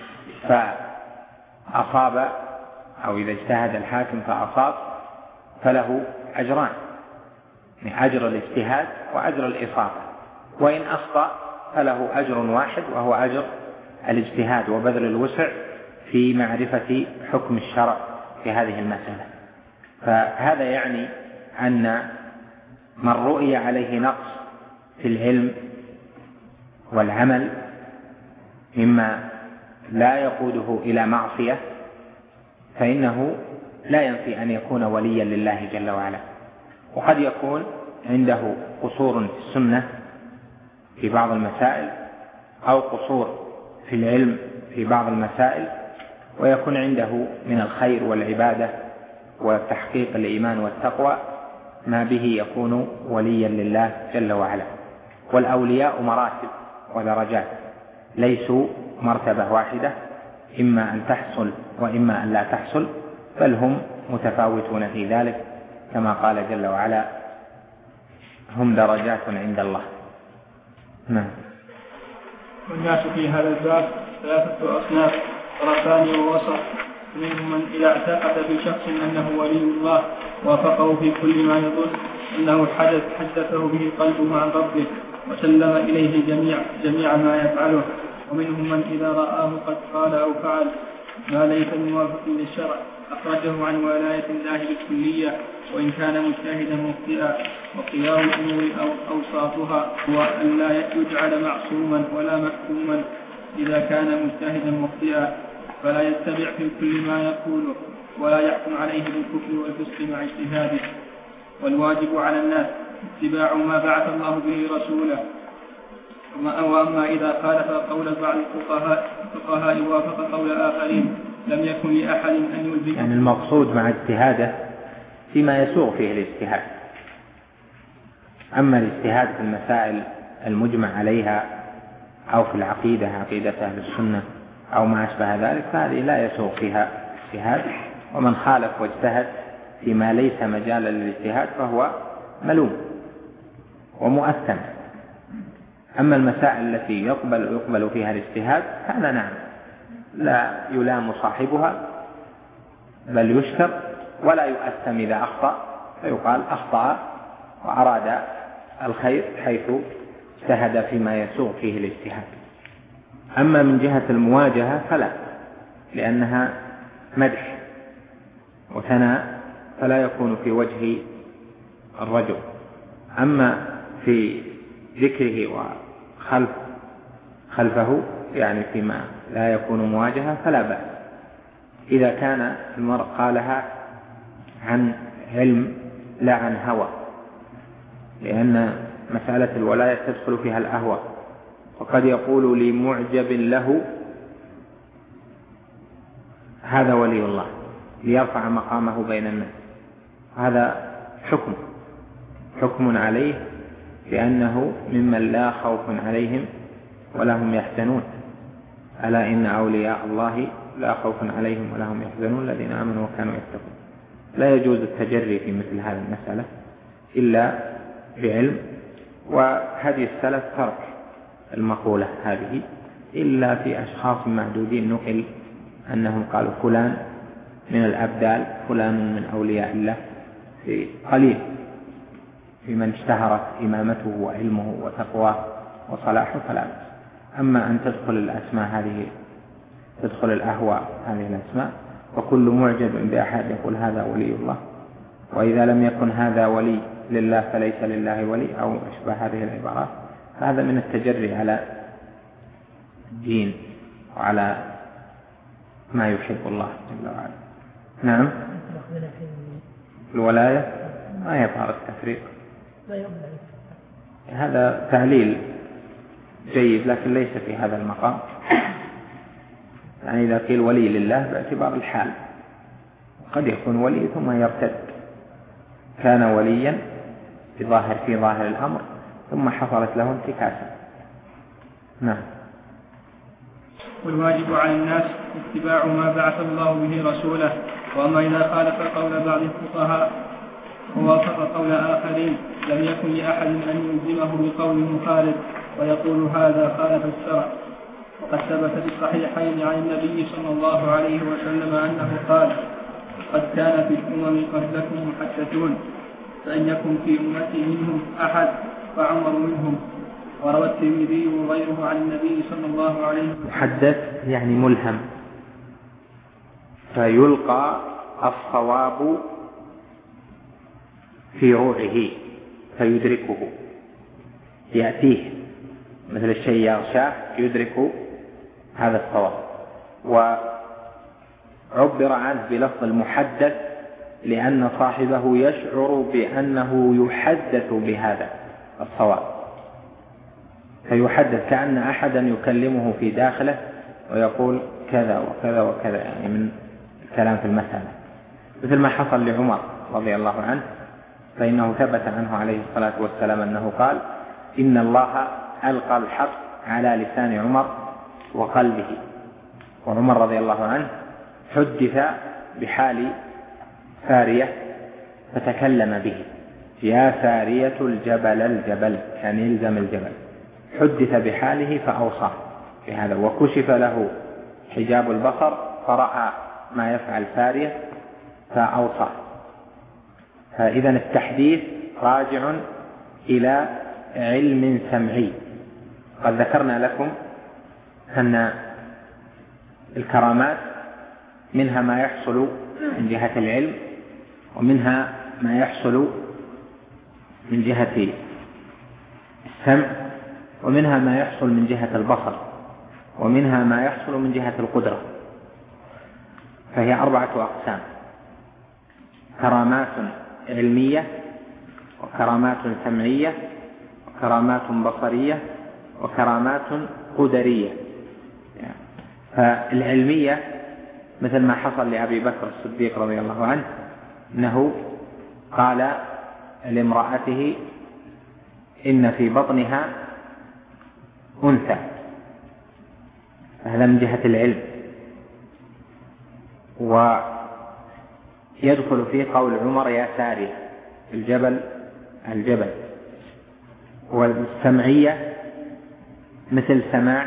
فأصاب، أو إذا اجتهد الحاكم فأصاب فله أجران، أجر الاجتهاد وأجر الإصابة، وإن أخطأ فله أجر واحد وهو أجر الاجتهاد وبذل الوسع في معرفة حكم الشرع في هذه المسألة. فهذا يعني أن من رؤي عليه نقص في العلم والعمل مما لا يقوده إلى معصية فإنه لا ينفي أن يكون وليا لله جل وعلا. وقد يكون عنده قصور في السنة في بعض المسائل، أو قصور في العلم في بعض المسائل، ويكون عنده من الخير والعبادة وتحقيق الإيمان والتقوى ما به يكون وليا لله جل وعلا. والأولياء مراتب ودرجات، ليسوا مرتبة واحدة، إما أن تحصل وإما أن لا تحصل، بل هم متفاوتون في ذلك، كما قال جل وعلا: هم درجات عند الله. نعم. والناس في هذا الباب ثلاثة أصناف: طرفان ووسط. منهم من إذا اعتقد بشخص أنه ولي الله وافقه في كل ما يظن أنه حدث حدثه به قلبه عن ربه وسلم إليه جميع, جميع ما يفعله. ومنهم من إذا رآه قد قال أو فعل ما ليس موافق للشرع أخرجه عن ولاية الله بالكلية وإن كان مجتهدا مخطئا. وخيار الأمور أو أوصافها هو أن لا يجعل معصوما ولا محكوما إذا كان مجتهدا مخطئا، فلا يتبع في كل ما يقوله ولا يحكم عليه بالكفر والفسق مع اجتهاده. والواجب على الناس اتباع ما بعث الله به رسوله. وأما إذا خالف قول بعض الفقهاء وافق قول آخرين لم يكن لأحد أن يلزم. يعني المقصود مع اجتهاده فيما يسوغ فيه الاجتهاد. أما الاجتهاد في المسائل المجمع عليها أو في العقيدة عقيدة أهل السنة أو ما أشبه ذلك فهذه لا يسوغ فيها اجتهاد، ومن خالف واجتهد فيما ليس مجالا للاجتهاد فهو ملوم ومؤثم. أما المسائل التي يقبل يقبل فيها الاجتهاد هذا نعم لا يلام صاحبها بل يشكر ولا يؤثم إذا أخطأ، فيقال أخطأ وأراد الخير حيث اجتهد فيما يسوغ فيه الاجتهاد. أما من جهة المواجهة فلا، لأنها مدح وثناء فلا يكون في وجه الرجل. أما في ذكره وخلف خلفه يعني فيما لا يكون مواجهة فلا بأس إذا كان المرء قالها عن علم لا عن هوى، لأن مسألة الولاية تدخل فيها الأهوى، وقد يقول لي معجب له هذا ولي الله ليرفع مقامه بين الناس، هذا حكم حكم عليه لأنه ممن لا خوف عليهم ولا هم يحزنون. ألا إن أولياء الله لا خوف عليهم ولا هم يحزنون الذين آمنوا وكانوا يتقون. لا يجوز التجري في مثل هذه المسألة إلا بعلم، وهدي السلف ترك المقولة هذه إلا في أشخاص معدودين نقل أنهم قالوا فلان من الأبدال فلان من أولياء الله، في قليل في من اشتهرت إمامته وعلمه وتقواه وصلاحه فلا بأس. أما أن تدخل الأسماء هذه تدخل الأهواء هذه الأسماء، وكل معجب بأحد يقول هذا ولي الله، وإذا لم يكن هذا ولي لله فليس لله ولي أو أشبه هذه العبارات، هذا من التجري على الدين وعلى ما يحب الله جل وعلا. نعم الولاية ما يظهر التفريق، هذا تعليل جيد لكن ليس في هذا المقام. يعني إذا قيل ولي لله باعتبار الحال، قد يكون ولي ثم يرتد، كان وليا في ظاهر في ظاهر الأمر ثم حصلت له انتكاسة. نعم. والواجب على الناس اتباع ما بعث الله به رسوله. وأما إذا خالف قول بعض الفقهاء ووافق قول آخرين لم يكن لأحد أن يلزمه بقول مخالف ويقول هذا خالف الشرع. وقد ثبت في الصحيحين عن النبي صلى الله عليه وسلم أنه قال: قد كان في الأمم قبلكم محدثون، فإن يكن في أمتي منهم أحد فعمر منهم. وروى الترمذي وغيره عن النبي صلى الله عليه وسلم. محدث يعني ملهم، فيلقى الصواب في روعه فيدركه، يأتيه مثل الشيء يغشاه يدرك هذا الصواب. وعبر عنه بلفظ المحدث لأن صاحبه يشعر بأنه يحدث بهذا الصواب، فيحدث كأن أحدا يكلمه في داخله ويقول كذا وكذا وكذا، يعني من الكلام في المسألة، مثل ما حصل لعمر رضي الله عنه، فإنه ثبت عنه عليه الصلاة والسلام أنه قال: إن الله ألقى الحق على لسان عمر وقلبه. وعمر رضي الله عنه حدث بحال سارية فتكلم به: يا سارية الجبل الجبل، يعني يلزم الجبل. حدث بحاله فأوصى بهذا، وكشف له حجاب البصر فرأى ما يفعل سارية فأوصى. فإذا التحديث راجع إلى علم سمعي. قد ذكرنا لكم أن الكرامات منها ما يحصل من جهة العلم، ومنها ما يحصل من جهة السمع، ومنها ما يحصل من جهة البصر، ومنها ما يحصل من جهة القدرة. فهي أربعة أقسام: كرامات علمية، وكرامات سمعية، وكرامات بصرية، وكرامات قدرية. فالعلمية مثل ما حصل لأبي بكر الصديق رضي الله عنه، أنه قال لامرأته: إن في بطنها أنثى. هذا من جهة العلم. ويدخل فيه قول عمر: يا سارية، الجبل الجبل. والسمعية مثل سماع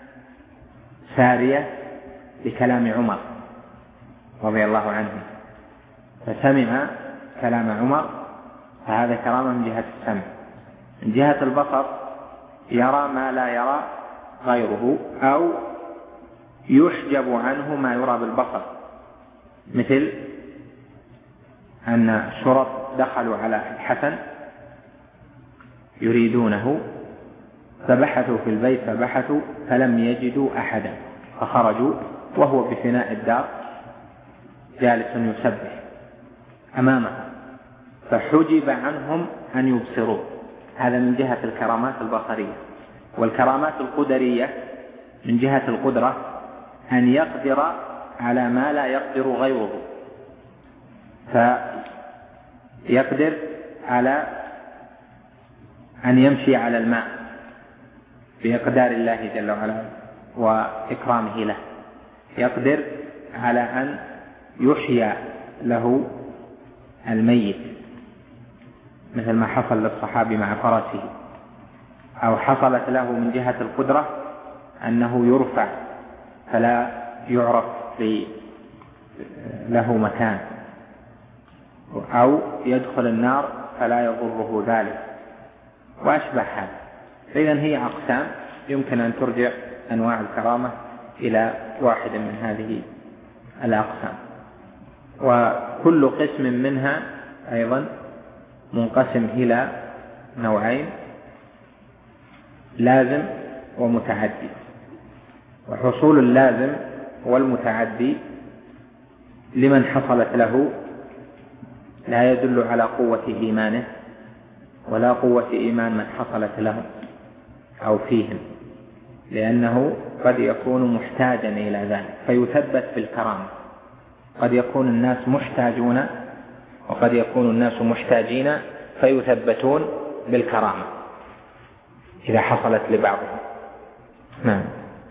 سارية بكلام عمر رضي الله عنه، فسمع كلام عمر، فهذا كرامة من جهة السمع. من جهة البصر يرى ما لا يرى غيره، أو يحجب عنه ما يرى بالبصر، مثل أن الشرط دخلوا على الحسن يريدونه، فبحثوا في البيت فبحثوا فلم يجدوا أحدا، فخرجوا وهو بفناء الدار جالس يسبح أمامه، فحجب عنهم أن يبصروا. هذا من جهة الكرامات البصرية. والكرامات القدرية من جهة القدرة أن يقدر على ما لا يقدر غيره، فيقدر على أن يمشي على الماء بإقدار الله جل وعلا وإكرامه له، يقدر على أن يحيى له الميت مثل ما حصل للصحابي مع فرسه، أو حصلت له من جهة القدرة أنه يرفع فلا يعرف له مكان، أو يدخل النار فلا يضره ذلك وأشبه هذا. فإذن هي أقسام يمكن أن ترجع أنواع الكرامة إلى واحد من هذه الأقسام، وكل قسم منها أيضا منقسم إلى نوعين: لازم ومتعدي. وحصول اللازم والمتعدي لمن حصلت له لا يدل على قوة إيمانه ولا قوة إيمان من حصلت لهم أو فيهم، لأنه قد يكون محتاجا إلى ذلك فيثبت بالكرامة. قد يكون الناس محتاجون وقد يكون الناس محتاجين فيثبتون بالكرامة إذا حصلت لبعضهم. نعم.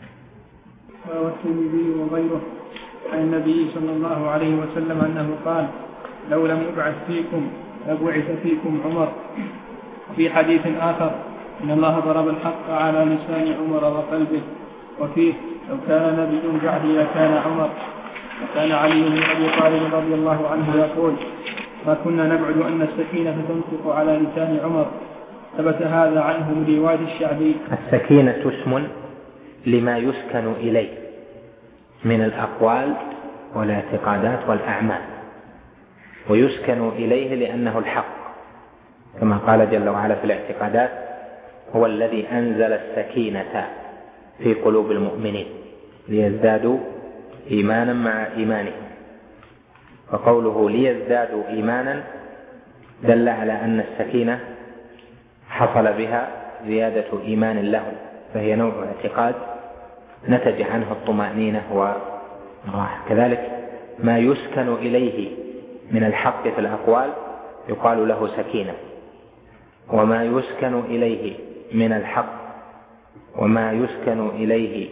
والترمذي وغيره عن النبي صلى الله عليه وسلم أنه قال: لو لم يبعث فيكم لبعث فيكم عمر. وفي حديث آخر: إن الله ضرب الحق على لسان عمر وقلبه. وفيه: لو كان نبي بعدي لكان عمر. وكان علي بن أبي طالب رضي الله عنه يقول: ما كنا نبعد أن السكينة تنطق على لسان عمر. ثبت هذا عنه من رواية الشعبي. السكينة اسم لما يسكن إليه من الأقوال والاعتقادات والأعمال، ويسكن إليه لأنه الحق، كما قال جل وعلا في الاعتقادات: هو الذي أنزل السكينة في قلوب المؤمنين ليزدادوا إيمانا مع إيمانهم. فقوله ليزدادوا إيمانا دل على أن السكينة حصل بها زيادة إيمان لهم، فهي نوع اعتقاد نتج عنه الطمأنينة والراحة. كذلك ما يسكن إليه من الحق في الأقوال يقال له سكينة، وما يسكن إليه من الحق وما يسكن إليه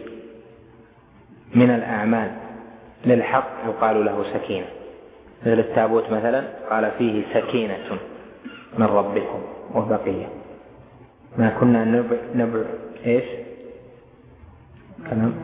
من الأعمال للحق يقال له سكينة. مثل التابوت مثلا قال فيه سكينة من ربكم وبقية. ما كنا نبع, نبع إيش كلام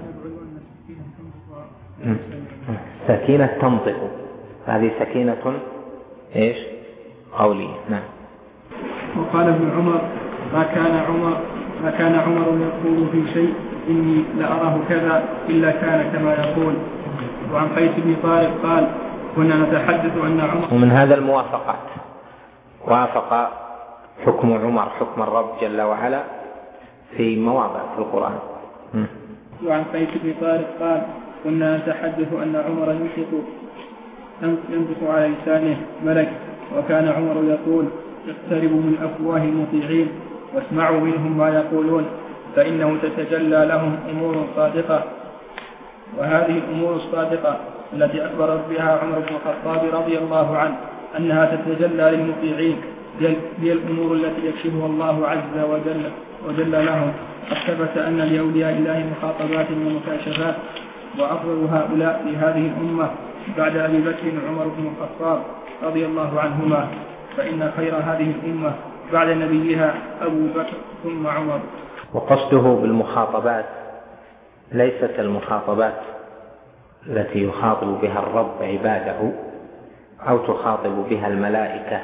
سكينة تنطق، هذه سكينة إيش قولية. نعم. وقال ابن عمر: ما كان عمر ما كان عمر يقول في شيء إني لأراه كذا إلا كان كما يقول. وعن قيس بن طارق قال: كنا نتحدث أن عمر. ومن هذا الموافقات وافق حكم عمر حكم الرب جل وعلا في مواضع في القرآن. وعن قيس بن طارق قال كنا نتحدث أن عمر ينطق ينطق على لسانه ملك، وكان عمر يقول اقتربوا من أفواه المطيعين واسمعوا منهم ما يقولون فإنه تتجلى لهم أمور صادقة. وهذه الأمور الصادقة التي أخبرت بها عمر بن الخطاب رضي الله عنه أنها تتجلى للمطيعين هي الأمور التي يكشفها الله عز وجل وجل لهم. قد ثبت أن لأولياء الله مخاطبات ومكاشفات، وأفضل هؤلاء في هذه الأمة بعد أبي بكر عمر بن الخطاب رضي الله عنهما، فإن خير هذه الأمة بعد نبيها أبو بكر ثم عمر. وقصده بالمخاطبات ليست المخاطبات التي يخاطب بها الرب عباده أو تخاطب بها الملائكة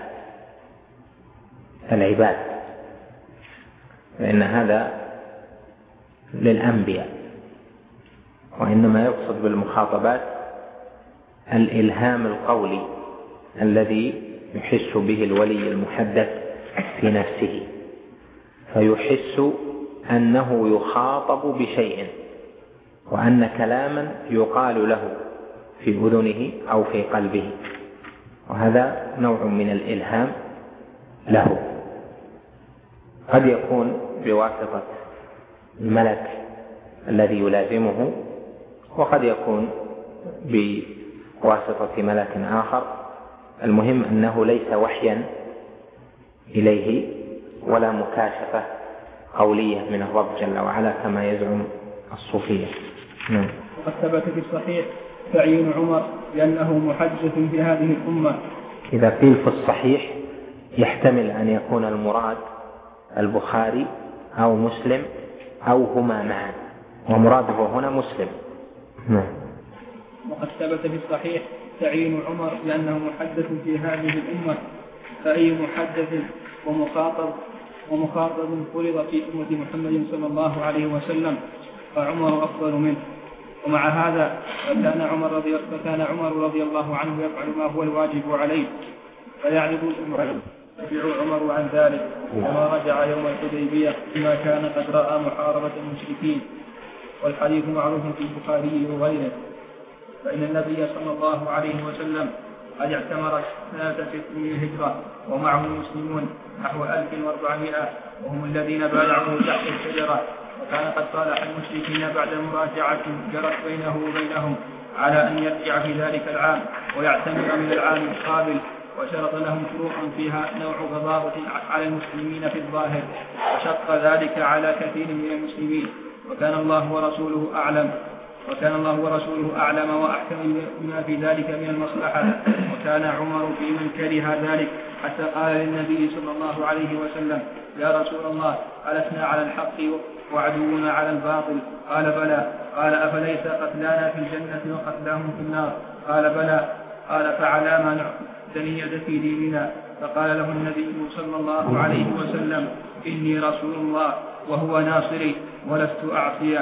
العباد، لأن هذا للأنبياء، وإنما يقصد بالمخاطبات الإلهام القولي الذي يحس به الولي المحدث في نفسه، فيحس أنه يخاطب بشيء وأن كلاما يقال له في أذنه أو في قلبه، وهذا نوع من الإلهام له. قد يكون بواسطة الملك الذي يلازمه، وقد يكون بواسطة ملك آخر. المهم أنه ليس وحيا إليه ولا مكاشفة قولية من الرب جل وعلا كما يزعم الصوفية. نعم. وقد ثبت في الصحيح تعيين عمر بأنه محدث في هذه الأمة. إذا قيل في الصحيح يحتمل أن يكون المراد البخاري أو مسلم أو هما معا، ومراده هنا مسلم. نعم. وقد ثبت في الصحيح تعيين عمر بأنه محدث في هذه الأمة، فأي محدث ومخاطب ومخاطب فرض في أمة محمد صلى الله عليه وسلم فعمر أفضل منه. ومع هذا فكان عمر رضي فكان عمر رضي الله عنه يفعل ما هو الواجب عليه، فيعرض عمر عن ذلك وما رجع يوم الحديبية بما كان قد رأى محاربة المشركين. والحديث معروف في البخاري وغيره. فإن النبي صلى الله عليه وسلم قد اعتمر سنة ست من الهجرة ومعه المسلمون نحو ألف وأربعمائة، وهم الذين بايعوه تحت الشجرة، وكان قد صالح المشركين بعد مراجعة جرت بينه وبينهم على أن يرجع في ذلك العام ويعتمر من العام القابل، وشرط لهم شروطا فيها نوع غضاضة على المسلمين في الظاهر، وشق ذلك على كثير من المسلمين، وكان الله ورسوله أعلم وكان الله ورسوله أعلم وأحكم بما في ذلك من المصلحة. وكان عمر في من كره ذلك حتى قال للنبي صلى الله عليه وسلم: يا رسول الله، ألسنا على الحق وعدونا على الباطل؟ قال: بلى. قال: أفليس قتلانا في الجنة وقتلاهم في النار؟ قال: بلى. قال: فعلى ما نعتني في ديننا؟ فقال له النبي صلى الله عليه وسلم: إني رسول الله وهو ناصري ولست أعصيه.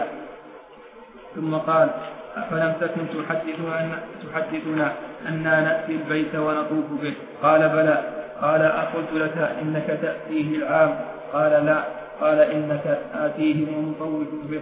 ثم قال: أفلم تكن تحدثنا, تحدثنا أننا نأتي البيت ونطوف به؟ قال: بلى. قال: أقلت لك إنك تأتيه العام؟ قال: لا. قال: إنك آتيه ومطوف به.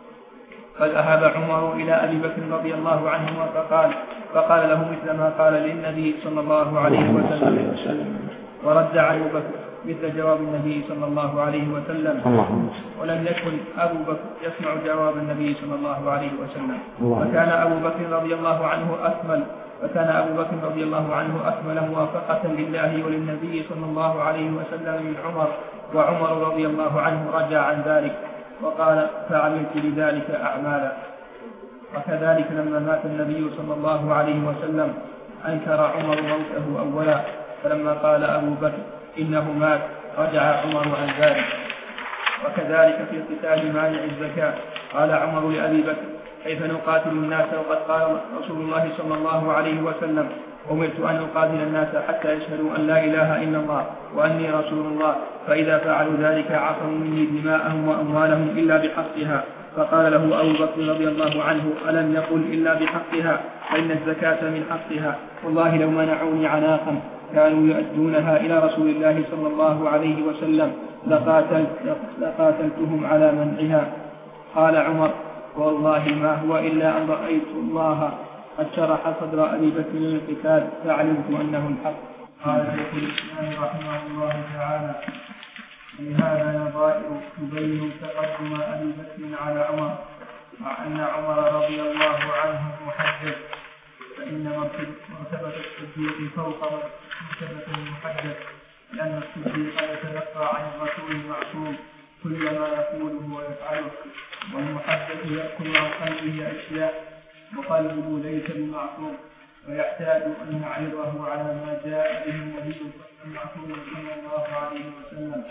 فذهب عمر إلى أبي بكر رضي الله عنهما فقال فقال له مثل ما قال للنبي صلى الله عليه وسلم، ورد عنه بكر مثل جواب النبي صلى الله عليه وسلم، ولم يكن أبو بكر يسمع جواب النبي صلى الله عليه وسلم. فكان أبو بكر رضي الله عنه أكمل فكان أبو بكر رضي الله عنه أكمل موافقة لله وللنبي صلى الله عليه وسلم من عمر، وعمر رضي الله عنه رجع عن ذلك وقال: فعملت لذلك أعمالا. وكذلك لما مات النبي صلى الله عليه وسلم أنكر عمر موته أولا، فلما قال أبو بكر إنه مات رجع عمر عن ذلك. وكذلك في قتال مانع الزكاة قال عمر لأبي بكر: كيف نقاتل الناس وقد قال رسول الله صلى الله عليه وسلم: أمرت أن أقاتل الناس حتى يشهدوا أن لا إله إلا الله وأني رسول الله، فإذا فعلوا ذلك عصموا مني دماءهم وأموالهم إلا بحقها، فقال له أبو بكر رضي الله عنه ألم يقل إلا بحقها فإن الزكاة من حقها والله لو منعوني عناقا كانوا يؤدونها إلى رسول الله صلى الله عليه وسلم لقاتل لقاتلتهم على منعها. قال عمر والله ما هو إلا أن رأيت الله قد شرح صدر أبي بكر للقتال فعلمت أنه الحق. قال شيخ الإسلام رحمه الله تعالى لهذا نظائر تبين تقدم أبي بكر على عمر مع أن عمر رضي الله عنه محدث فإن مرتبة الصديق فوق مرتبة المحدث لأن الصديق يتلقى عن الرسول المعصوم كل ما يقوله ويفعله والمحدث يأكل عن قلبه أشياء وقلبه ليس بمعصوم ويحتاج أن يعرضه على ما جاء به النبي المعصوم صلى الله عليه وسلم.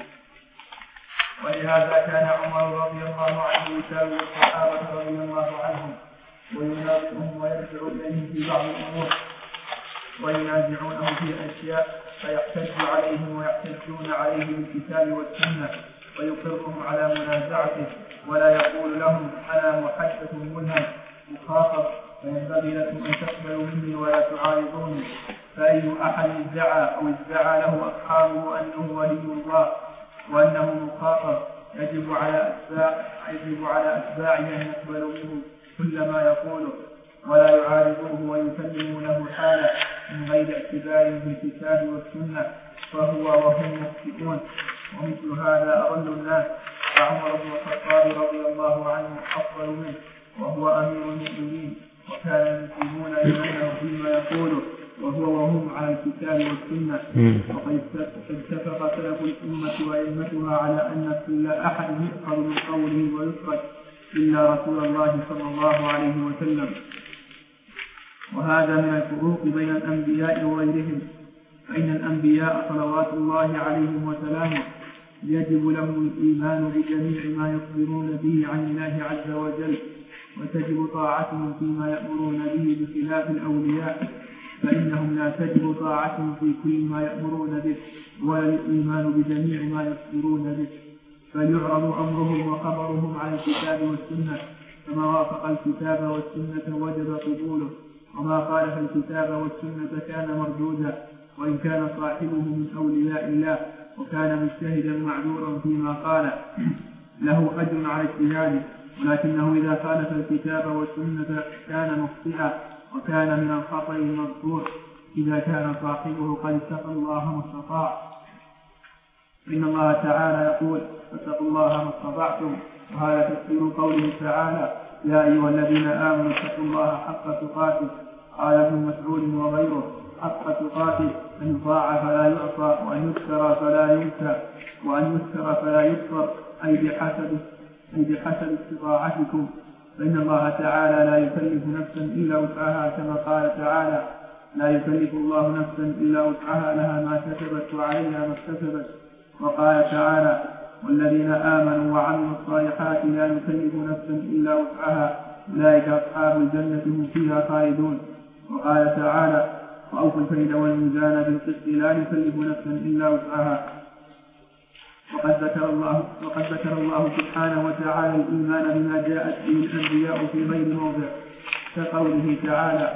ولهذا كان عمر رضي الله عنه يساوي الصحابة رضي الله عنهم ويناظرهم ويرجع إليهم في بعض الأمور وينازعونه في أشياء فيحتج عليهم ويحتجون عليه بالكتاب والسنة ويقرهم على منازعته ولا يقول لهم أنا محدث ملهم مخاطب فينبغي لكم أن تقبلوا مني ولا تعارضوني. فأي أحد ادعى أو ادعى له أصحابه أنه ولي الله وأنه مخاطب يجب على أتباع يجب على أتباعه أن يقبلوا منه كل ما يقوله ولا يعارضوه ويسلموا له حاله من غير اعتبار بالكتاب والسنة فهو وهم مخطئون. ومثل هذا أضل الناس وعمر بن الخطاب رضي الله عنه أفضل منه وهو أمير المؤمنين وكان المسلمون يمنعه فيما يقوله وهو وهم على الكتاب والسنة. وقد اتفق سلف الأمة وأئمتها على أن كل أحد يؤخذ من قوله ويترك إلا رسول الله صلى الله عليه وسلم. وهذا من الفروق بين الأنبياء وغيرهم فإن الأنبياء صلوات الله عليهم وسلامه يجب لهم الإيمان بجميع ما يخبرون به عن الله عز وجل وتجب طاعتهم فيما يأمرون به بخلاف الأولياء فإنهم لا تجب طاعتهم في كل ما يأمرون به ولا الإيمان بجميع ما يخبرون به فليعرض أمرهم وخبرهم على الكتاب والسنة فما وافق الكتاب والسنة وجب قبوله وما خالف الكتاب والسنة كان مردودا وإن كان صاحبه من أولياء الله وكان مجتهدا معذورا فيما قال له أجر على اجتهاده ولكنه إذا خالف الكتاب والسنة كان مخطئا وكان من الخطأ المذكور إذا كان صاحبه قد اتقى الله ما استطاع. إن الله تعالى يقول فاتقوا الله ما استطعتم وهذا تفسير قوله تعالى يا أيها الذين آمنوا اتقوا الله حق تقاته. قال ابن مسعود وغيره حق تقاته أن يطاع فلا يعصى وأن يذكر فلا ينسى وأن يذكر فلا يكفر أي بحسب أي بحسب استطاعتكم فإن الله تعالى لا يكلف نفسا إلا وسعها كما قال تعالى لا يكلف الله نفسا إلا وسعها لها ما كسبت وعليها ما اكتسبت. وقال تعالى والذين آمنوا وعملوا الصالحات لا يكلف نفسا إلا وسعها أولئك أصحاب الجنة هم فيها خالدون. وقال تعالى وأوفوا الكيل والميزان بالقسط لا يكلف نفسا إلا وسعها. وقد ذكر الله وقد ذكر الله سبحانه وتعالى الإيمان بما جاءت به الأنبياء في غير موضع كقوله تعالى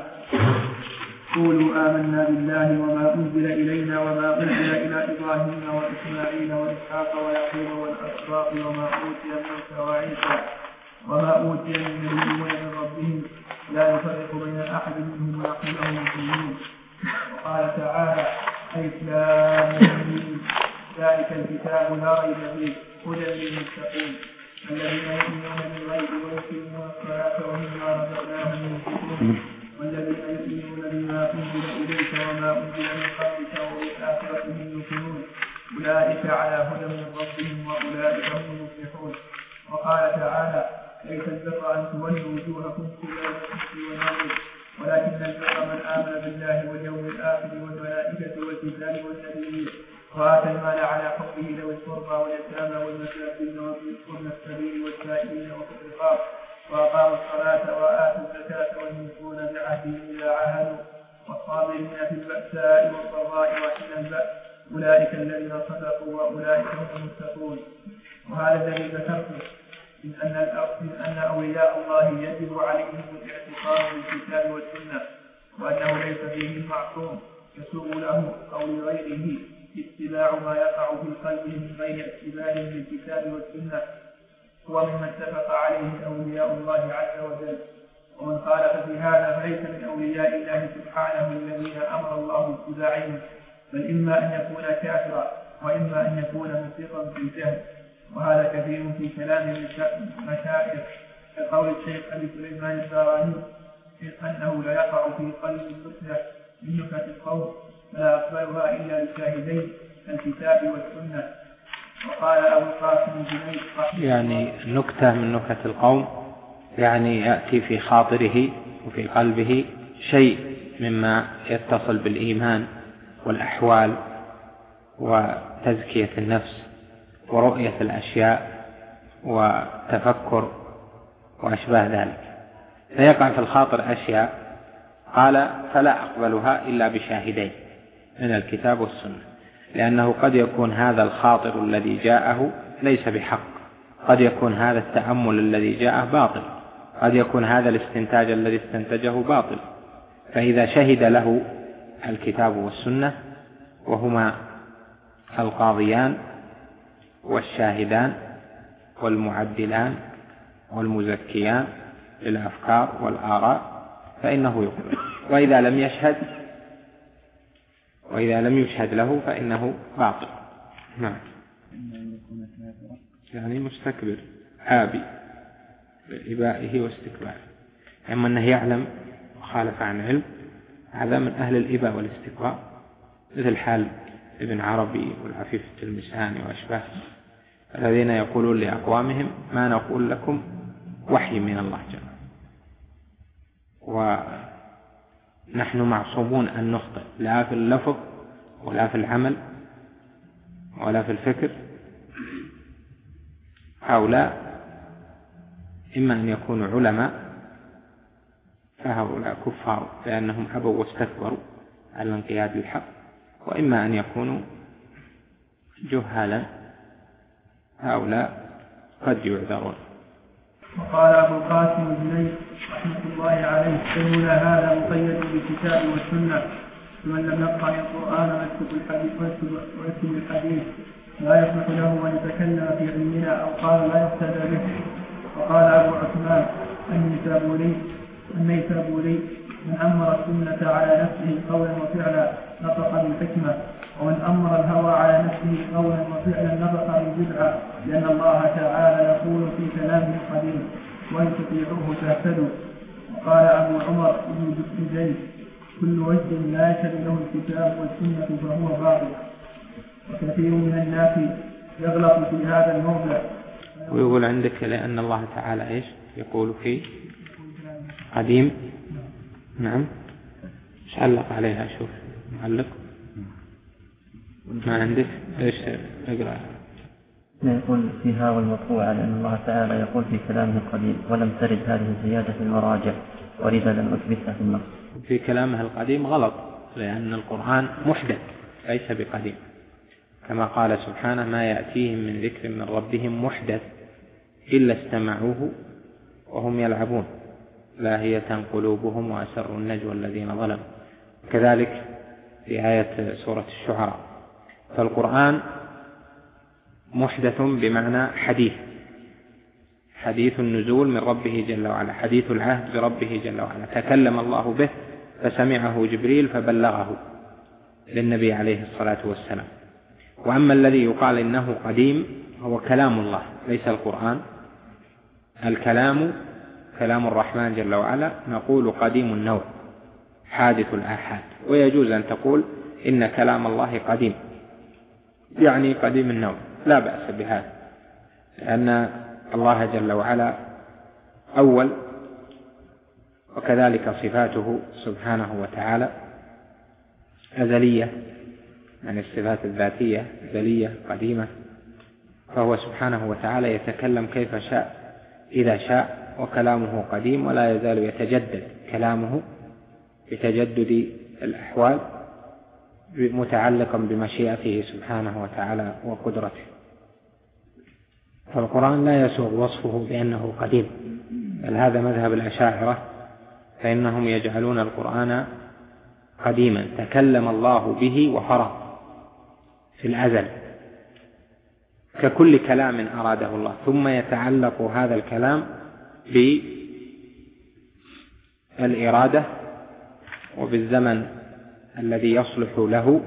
قولوا آمنا بالله وما أنزل إلينا وما أنزل إلى إبراهيم وإسماعيل وإسحاق ويعقوب والأسباط وما أوتي موسى وعيسى وما أوتي النبيون من ربهم لا نفرق بين أحد منهم ونحن له مسلمون. وقال تعالى ألف لام ميم ذلك الكتاب لا ريب فيه هدى للمتقين الذين يؤمنون بالغيب ويقيمون الصلاة ومما رزقناهم ينفقون والذين يؤمنون بما أنزل إليك وما أنزل من قبلك وبالآخرة هم يوقنون أولئك على هدى من ربهم وأولئك هم المفلحون. وقال تعالى ليس البر أن تولوا وجوهكم قبل المشرق والمغرب ولكن البر من آمن بالله واليوم الآخر والملائكة والكتاب والنبيين وآتى المال على حبه ذوي القربى واليتامى والمساكين وابن السبيل والسائلين وفي الرقاب وأقاموا الصلاة وآتوا الزكاة والموفون بعهدهم إذا عاهدوا والصابرين في البأساء والضراء وحين البأس أولئك الذين صدقوا وأولئك هم المتقون. وهذا الذي ذكرته إن أن, إن أن أولياء الله يجب عليهم الاعتصام بالكتاب والسنة، وأنه ليس فيهم معصوم يسوغ له أو لغيره اتباع ما يقع في قلبه من غير اتباع للكتاب والسنة، هو مما اتفق عليه أولياء الله عز وجل. ومن خالف في هذا فليس من أولياء الله سبحانه الذين أمر الله باتباعهم، بل إما أن يكون كافرا وإما أن يكون مفرطا في الجهل. وهذا كثير في كلام المشايخ كقول الشيخ أبي سليمان الداراني أنه لا يقع في قلب المسلم من نكت القول فلا أقبلها إلا لشاهدين الكتاب والسنة. وقال أبو القاسم الجنيد يعني نكتة من نكت القوم يعني يأتي في خاطره وفي قلبه شيء مما يتصل بالإيمان والأحوال وتزكية النفس ورؤية الأشياء وتفكر وأشباه ذلك، فيقع في الخاطر أشياء قال فلا أقبلها إلا بشاهدين من الكتاب والسنة، لأنه قد يكون هذا الخاطر الذي جاءه ليس بحق، قد يكون هذا التأمل الذي جاءه باطل، قد يكون هذا الاستنتاج الذي استنتجه باطل. فإذا شهد له الكتاب والسنة وهما القاضيان والشاهدان والمعدلان والمزكيان للأفكار والآراء فإنه يقبل، وإذا لم يشهد وإذا لم يشهد له فإنه باطل. نعم. يعني مستكبر عابي بإبائه واستكباره، أما أنه يعلم وخالف عن علم هذا من أهل الإباء والاستكبار، مثل حال ابن عربي والعفيف التلمساني وأشباه الذين يقولون لأقوامهم ما نقول لكم وحي من الله جل وعلا، ونحن معصومون أن نخطئ لا في اللفظ ولا في العمل ولا في الفكر. هؤلاء إما أن يكونوا علماء فهؤلاء كفار لأنهم أبوا واستكبروا على الانقياد للحق، وإما أن يكونوا جهالا هؤلاء قد يعذرون. وقال أبو القاسم الجنيد رحمة الله عليه فهنا هذا مقيد بالكتاب والسنة، فمن لم يقرأ القرآن ويكتب الحديث, ويكتب الحديث لا يصلح له أن يتكلم في علمنا أو قال لا يقتدى به. وقال أبو عثمان النيسابوري من أمر السنة على نفسه قولا وفعلا نطق بالحكمة، ومن أمر الهوى على نفسه قولا وفعلا نطق بالبدعة، لأن الله تعالى يقول في كلامه القديم وإن تطيعوه تهتدوا. وقال أبو عمر بن زيد كل وجه لا يشهد له الكتاب والسنة فهو باطل. وكثير من الناس يغلط في هذا الموضع ويقول عندك لأن الله تعالى إيش يقول في قديم. نعم مش علق عليها، شوف معلق ما عندك إيش اقرأ. يقول فيها والمطبوع لأن الله تعالى يقول في كلامه القديم ولم ترد هذه الزيادة في المراجع ولذا لم أثبتها في النص. في كلامه القديم غلط لأن القرآن محدث ليس بقديم، كما قال سبحانه ما يأتيهم من ذكر من ربهم محدث إلا استمعوه وهم يلعبون لاهية قلوبهم وأسروا النجوى الذين ظلموا. كذلك في آية سورة الشعراء. فالقرآن محدث بمعنى حديث، حديث النزول من ربه جل وعلا، حديث العهد بربه جل وعلا، تكلم الله به فسمعه جبريل فبلغه للنبي عليه الصلاة والسلام. وأما الذي يقال إنه قديم هو كلام الله ليس القرآن. الكلام كلام الرحمن جل وعلا نقول قديم النوع حادث الآحاد، ويجوز أن تقول إن كلام الله قديم يعني قديم النوع، لا بأس بهذا، لأن الله جل وعلا أول، وكذلك صفاته سبحانه وتعالى أزلية، يعني الصفات الذاتية أزلية قديمة، فهو سبحانه وتعالى يتكلم كيف شاء إذا شاء، وكلامه قديم ولا يزال يتجدد كلامه بتجدد الأحوال متعلقا بمشيئته سبحانه وتعالى وقدرته. فالقرآن لا يسوغ وصفه بأنه قديم، بل هذا مذهب الأشاعرة، فإنهم يجعلون القرآن قديما تكلم الله به وفرض في الأزل ككل كلام أراده الله، ثم يتعلق هذا الكلام بالإرادة وبالزمن الذي يصلح له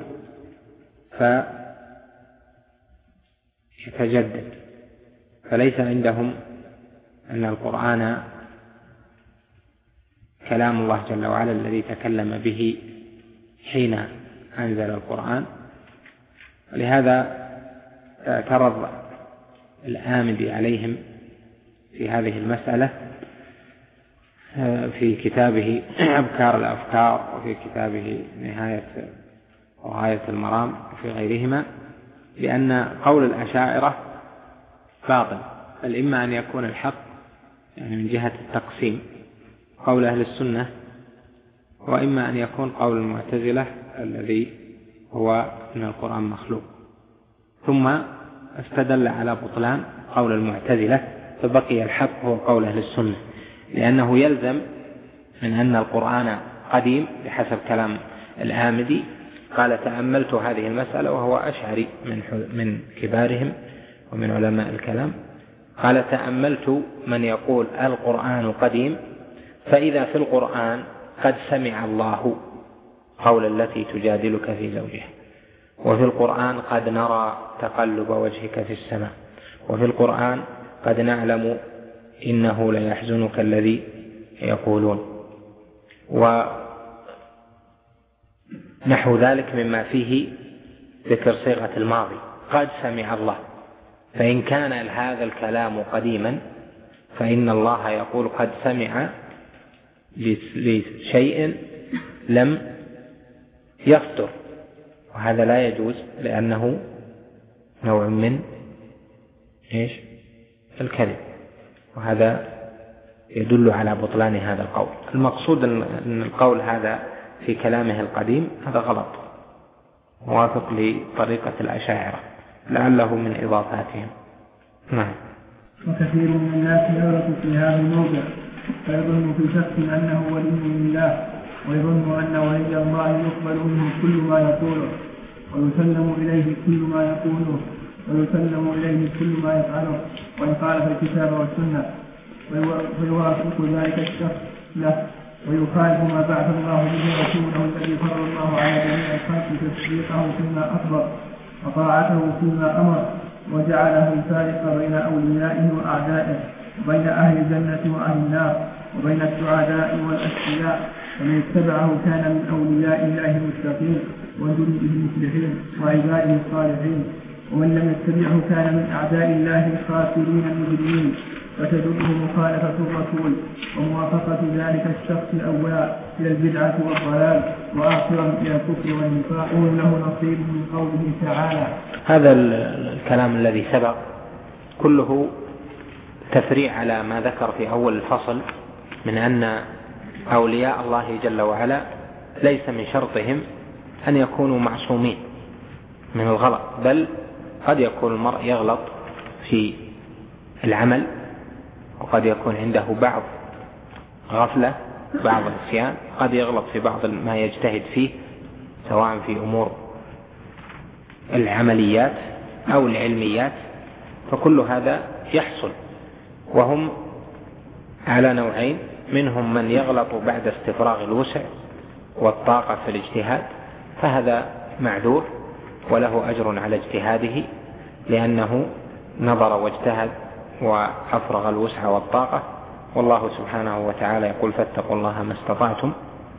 فيتجدد. فليس عندهم أن القرآن كلام الله جل وعلا الذي تكلم به حين أنزل القرآن. ولهذا اعترض الآمدي عليهم في هذه المسألة في كتابه أبكار الأفكار، وفي كتابه نهاية وغاية المرام، وفي غيرهما، لأن قول الأشاعرة باطل، بل إما أن يكون الحق يعني من جهة التقسيم قول أهل السنة، وإما أن يكون قول المعتزلة الذي هو أن القرآن مخلوق. ثم استدل على بطلان قول المعتزلة، فبقي الحق هو قول أهل السنة، لأنه يلزم من أن القرآن قديم بحسب كلام الآمدي. قال تأملت هذه المسألة، وهو أشعري من من كبارهم ومن علماء الكلام. قال تأملت من يقول القرآن قديم، فإذا في القرآن قد سمع الله قول التي تجادلك في زوجها، وفي القرآن قد نرى تقلب وجهك في السماء، وفي القرآن قد نعلم إنه ليحزنك الذي يقولون، ونحو ذلك مما فيه ذكر صيغة الماضي قد سمع الله. فإن كان هذا الكلام قديما فإن الله يقول قد سمع لشيء لم يصدر، وهذا لا يجوز لأنه نوع من إيش؟ الكذب، وهذا يدل على بطلان هذا القول. المقصود أن القول هذا في كلامه القديم هذا غلط، موافق لطريقة الأشاعرة، لعله من إضافاتهم. نعم. وكثير من الناس يغلط في هذا الموضع، فيظن في شخص أنه ولي لله، ويظن أن ولي الله يقبل منه كل ما يقوله، ويسلم إليه كل ما يقوله، ويسلم إليه كل ما يفعله، وإن خالف الكتاب والسنة، ويوافق ذلك الشخص له، ويخالف ما بعث الله به رسوله الذي فرض الله على جميع الخلق تصديقه فيما أخبر وطاعته فيما أمر، وجعله الفارق بين أوليائه وأعدائه، وبين أهل الجنة وأهل النار، وبين السعداء والأشقياء. فمن اتبعه كان من أولياء الله المتقين وجنده المفلحين وعباده الصالحين، ومن لم يتبعه كان من أعداء الله الخاسرين المجرمين. فتدله مخالفة الرسول وموافقة ذلك الشخص الأول إلى البدعة والضلال، وآخرا إلى الكفر والنفاق، له نصيب من قوله تعالى. هذا الكلام الذي سبق كله تفريع على ما ذكر في أول الفصل من أن أولياء الله جل وعلا ليس من شرطهم أن يكونوا معصومين من الغلط، بل قد يكون المرء يغلط في العمل، وقد يكون عنده بعض غفلة، بعض النسيان، قد يغلط في بعض ما يجتهد فيه سواء في أمور العمليات أو العلميات، فكل هذا يحصل. وهم على نوعين، منهم من يغلط بعد استفراغ الوسع والطاقة في الاجتهاد، فهذا معذور وله أجر على اجتهاده، لأنه نظر واجتهد وأفرغ الوسع والطاقة، والله سبحانه وتعالى يقول فاتقوا الله ما استطعتم.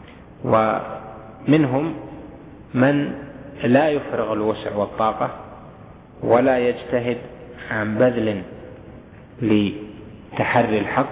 ومنهم من لا يفرغ الوسع والطاقة ولا يجتهد عن بذل لتحري الحق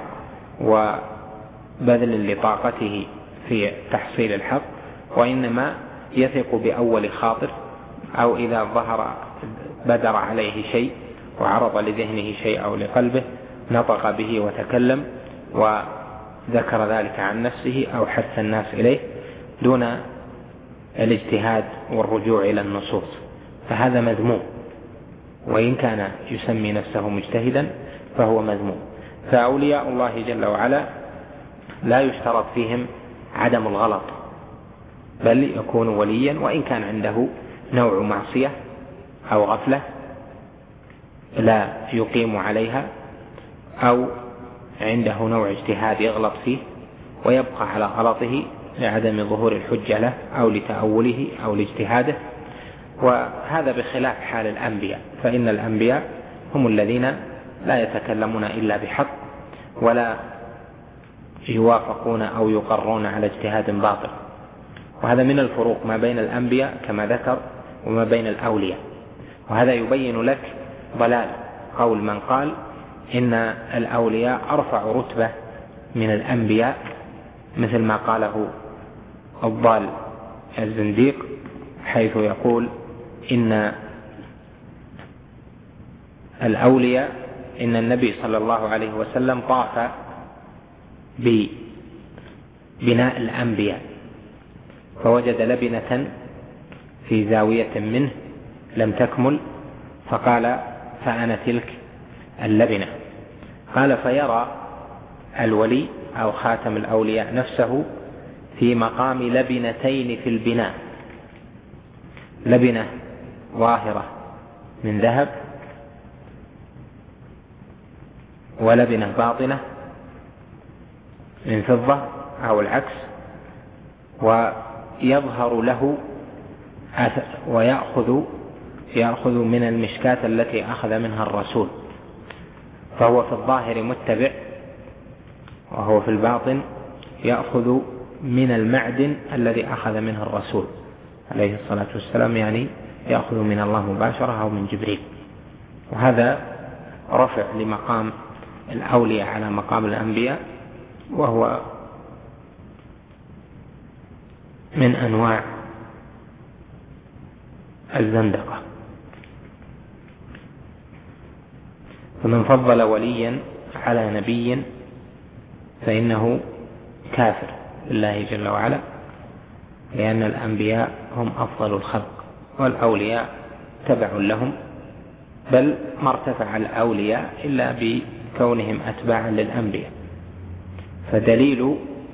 وبذل لطاقته في تحصيل الحق، وإنما يثق بأول خاطر، أو إذا ظهر بدر عليه شيء وعرض لذهنه شيء أو لقلبه نطق به وتكلم وذكر ذلك عن نفسه أو حث الناس إليه دون الاجتهاد والرجوع إلى النصوص، فهذا مذموم وإن كان يسمي نفسه مجتهدا فهو مذموم. فأولياء الله جل وعلا لا يشترط فيهم عدم الغلط، بل يكون وليا وإن كان عنده نوع معصية أو غفلة لا يقيم عليها، أو عنده نوع اجتهاد يغلط فيه ويبقى على غلطه لعدم ظهور الحجة له أو لتأوله أو لاجتهاده. وهذا بخلاف حال الأنبياء، فإن الأنبياء هم الذين لا يتكلمون إلا بحق ولا يوافقون أو يقرون على اجتهاد باطل. وهذا من الفروق ما بين الأنبياء كما ذكر وما بين الأولياء. وهذا يبين لك ضلال قول من قال إن الأولياء أرفع رتبة من الأنبياء، مثل ما قاله الضال الزنديق، حيث يقول إن الأولياء إن النبي صلى الله عليه وسلم طاف ببناء الأنبياء فوجد لبنة في زاوية منه لم تكمل، فقال فأنا تلك اللبنة. قال فيرى الولي أو خاتم الأولياء نفسه في مقام لبنتين في البناء، لبنة ظاهرة من ذهب ولبنة باطنة من فضة أو العكس، ويظهر له ويأخذ يأخذ من المشكاة التي أخذ منها الرسول، فهو في الظاهر متبع وهو في الباطن يأخذ من المعدن الذي أخذ منه الرسول عليه الصلاة والسلام، يعني يأخذ من الله مباشرة أو من جبريل. وهذا رفع لمقام الأولياء على مقام الأنبياء، وهو من أنواع الزندقة. فمن فضل وليا على نبي فإنه كافر بالله جل وعلا، لأن الأنبياء هم أفضل الخلق والأولياء تبع لهم، بل ما ارتفع الأولياء إلا بكونهم أتباعا للأنبياء. فدليل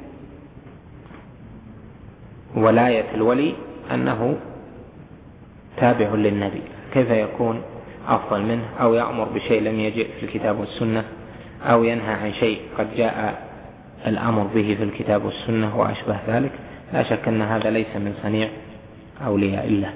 ولاية الولي أنه تابع للنبي، كيف يكون أفضل منه أو يأمر بشيء لم يجئ في الكتاب والسنة أو ينهى عن شيء قد جاء الأمر به في الكتاب والسنة وأشبه ذلك؟ لا شك أن هذا ليس من صنيع أولياء الله.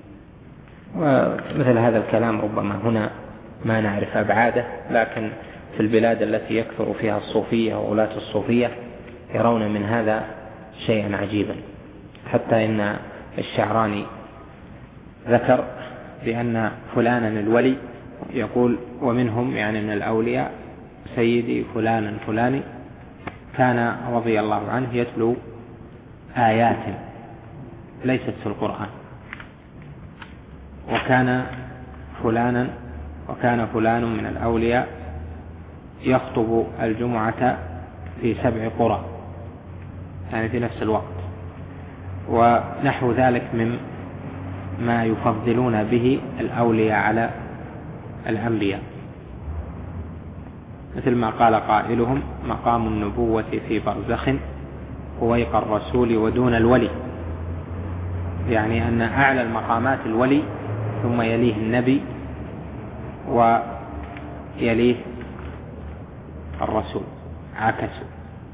ومثل هذا الكلام ربما هنا ما نعرف أبعاده، لكن في البلاد التي يكثر فيها الصوفية وولاة الصوفية يرون من هذا شيئا عجيبا، حتى إن الشعراني ذكر بأن فلانا الولي يقول ومنهم يعني من الأولياء سيدي فلانا الفلاني كان رضي الله عنه يتلو آيات ليست في القرآن، وكان فلانا وكان فلان من الأولياء يخطب الجمعة في سبع قرى، يعني في نفس الوقت، ونحو ذلك من ما يفضلون به الأولياء على الأنبياء، مثل ما قال قائلهم مقام النبوة في برزخ فويق الرسول ودون الولي، يعني أن أعلى المقامات الولي ثم يليه النبي ويليه الرسول، عكسوا.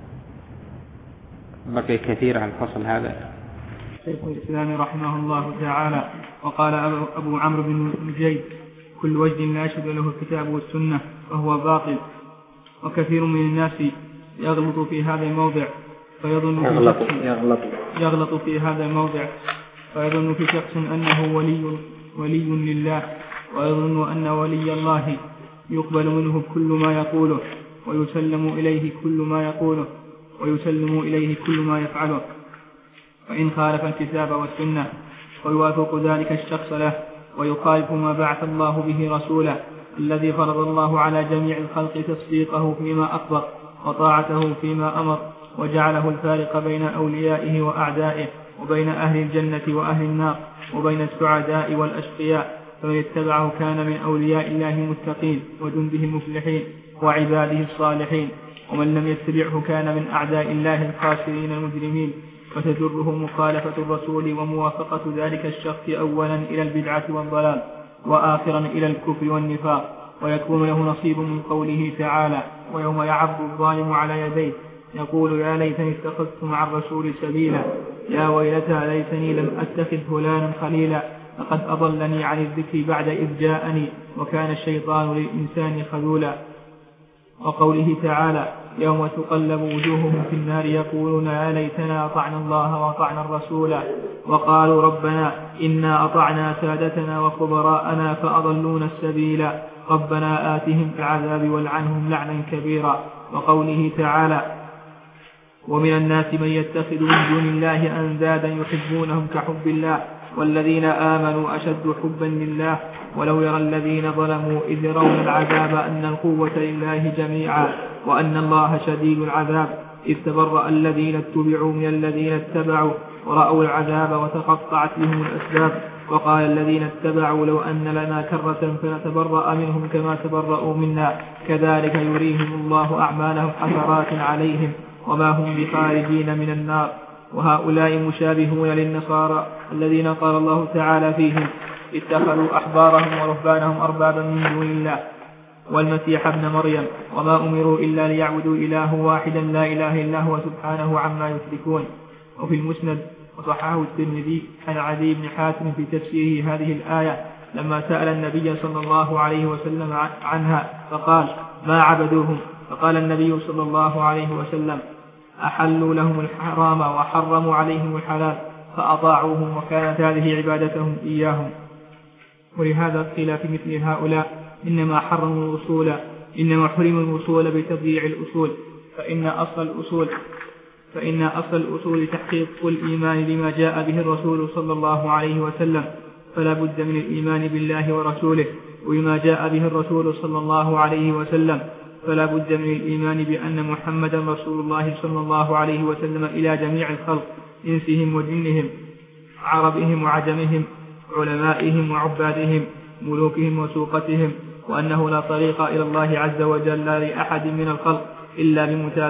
بقي كثير عن الفصل هذا. شيخ الإسلام رحمه الله تعالى وقال أبو عمرو بن نجيد كل وجد لا يشهد له الكتاب والسنة فهو باطل. وكثير من الناس يغلط في هذا الموضع فيظن يغلط, في شخص يغلط. يغلط في هذا الموضع فيظن في شخص أنه ولي, ولي لله، ويظن أن ولي الله يقبل منه كل ما يقوله ويسلم إليه كل ما يقوله ويسلم إليه كل ما يفعله، فإن خالف الكتاب والسنة ويوافق ذلك الشخص له ويخالف ما بعث الله به رسوله الذي فرض الله على جميع الخلق تصديقه فيما أخبر وطاعته فيما أمر، وجعله الفارق بين أوليائه وأعدائه، وبين أهل الجنة وأهل النار، وبين السعداء والأشقياء، فمن اتبعه كان من أولياء الله المتقين وجنده المفلحين وعباده الصالحين، ومن لم يتبعه كان من أعداء الله الخاسرين المجرمين، فتجره مخالفة الرسول وموافقة ذلك الشخص أولا إلى البدعة والضلال وآخرا إلى الكفر والنفاق، ويكون له نصيب من قوله تعالى: ويوم يعض الظالم على يديه يقول يا ليتني اتخذت مع الرسول سبيلا، يا ويلتى ليتني لم أتخذ فلانا خليلا، لقد أضلني عن الذكر بعد إذ جاءني وكان الشيطان للإنسان خذولا. وقوله تعالى: يوم تقلب وجوههم في النار يقولون يا ليتنا أطعنا الله وأطعنا الرسول وقالوا ربنا إنا أطعنا سادتنا وكبراءنا فأضلونا السبيل ربنا آتهم العذاب والعنهم لعنا كبيرا. وقوله تعالى: ومن الناس من يتخذ من دون الله أندادا يحبونهم كحب الله والذين آمنوا أشد حبا لله ولو يرى الذين ظلموا إذ يرون العذاب أن القوة لله جميعا وأن الله شديد العذاب إذ تبرأ الذين اتبعوا من الذين اتبعوا ورأوا العذاب وتقطعت بهم الأسباب وقال الذين اتبعوا لو أن لنا كرة فنتبرأ منهم كما تبرأوا منا كذلك يريهم الله أعمالهم حسرات عليهم وما هم بخارجين من النار. وهؤلاء مشابهون للنصارى الذين قال الله تعالى فيهم: اتخذوا أحبارهم ورهبانهم أربابا من دون الله والمسيح ابن مريم وما أمروا إلا ليعبدوا إله واحدا لا إله إلا هو سبحانه عما يشركون. وفي المسند وصححه الترمذي عن عدي بن حاتم في تفسيره هذه الآية لما سأل النبي صلى الله عليه وسلم عنها فقال: ما عبدوهم؟ فقال النبي صلى الله عليه وسلم: أحلوا لهم الحرام وحرموا عليهم الحلال فأطاعوهم وكانت هذه عبادتهم إياهم. ولهذا قيل في مثل هؤلاء إنما حرموا الوصول إنما حرموا الوصول بتضييع الأصول، فإن أصل الأصول فإن أصل الأصول تحقيق الإيمان بما جاء به الرسول صلى الله عليه وسلم، فلا بد من الإيمان بالله ورسوله، وبما جاء به الرسول صلى الله عليه وسلم فلا بد من الإيمان بأن محمدا رسول الله صلى الله عليه وسلم إلى جميع الخلق إنسهم وجنهم عربهم وعجمهم علمائهم وعبادهم ملوكهم وسوقتهم، وأنه لا طريق إلى الله عز وجل لأحد من الخلق إلا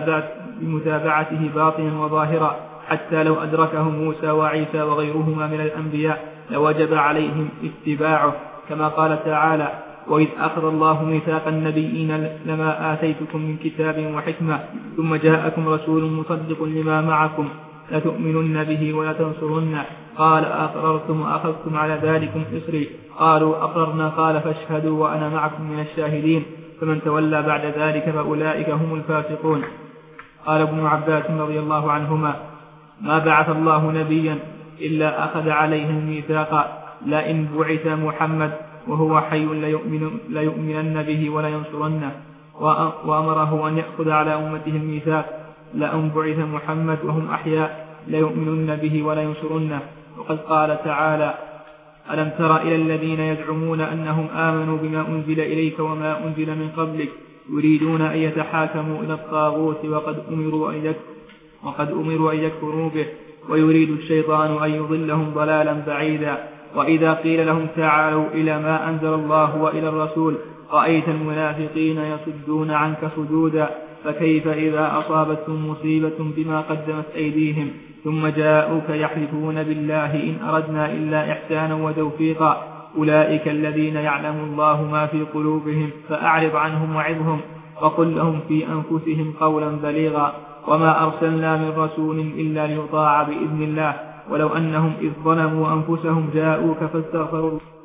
بمتابعته باطنا وظاهرا، حتى لو أدركهم موسى وعيسى وغيرهما من الأنبياء لوجب عليهم اتباعه، كما قال تعالى: وإذ أخذ الله ميثاق النبيين لما آتيتكم من كتاب وحكمة ثم جاءكم رسول مصدق لما معكم لتؤمنن به ولتنصرنه قال أقررتم وأخذتم على ذلكم إصري قالوا أقررنا قال فاشهدوا وأنا معكم من الشاهدين فمن تولى بعد ذلك فأولئك هم الفاسقون. قال ابن عباس رضي الله عنهما: ما بعث الله نبيا إلا أخذ عليه الميثاق لئن بعث محمد وهو حي ليؤمن ليؤمنن به ولينصرنه، وأمره أن يأخذ على أمته الميثاق لئن بعث محمد وهم أحياء ليؤمنن به ولينصرنه. وقد قال تعالى: ألم تر إلى الذين يزعمون أنهم آمنوا بما أنزل إليك وما أنزل من قبلك يريدون أن يتحاكموا إلى الطاغوت وقد أمروا أن وقد أمروا أن يكفروا به ويريد الشيطان أن يضلهم ضلالا بعيدا. وإذا قيل لهم تعالوا إلى ما أنزل الله وإلى الرسول رأيت المنافقين يصدون عنك صدودا، فكيف إذا أصابتهم مصيبة بما قدمت أيديهم ثم جاءوك يحلفون بالله إن أردنا إلا إحسانا وتوفيقا أولئك الذين يعلم الله ما في قلوبهم فأعرض عنهم وعظهم وقل لهم في أنفسهم قولا بليغا وما أرسلنا من رسول إلا ليطاع بإذن الله ولو أنهم إذ ظلموا أنفسهم جاءوك فاستغفروا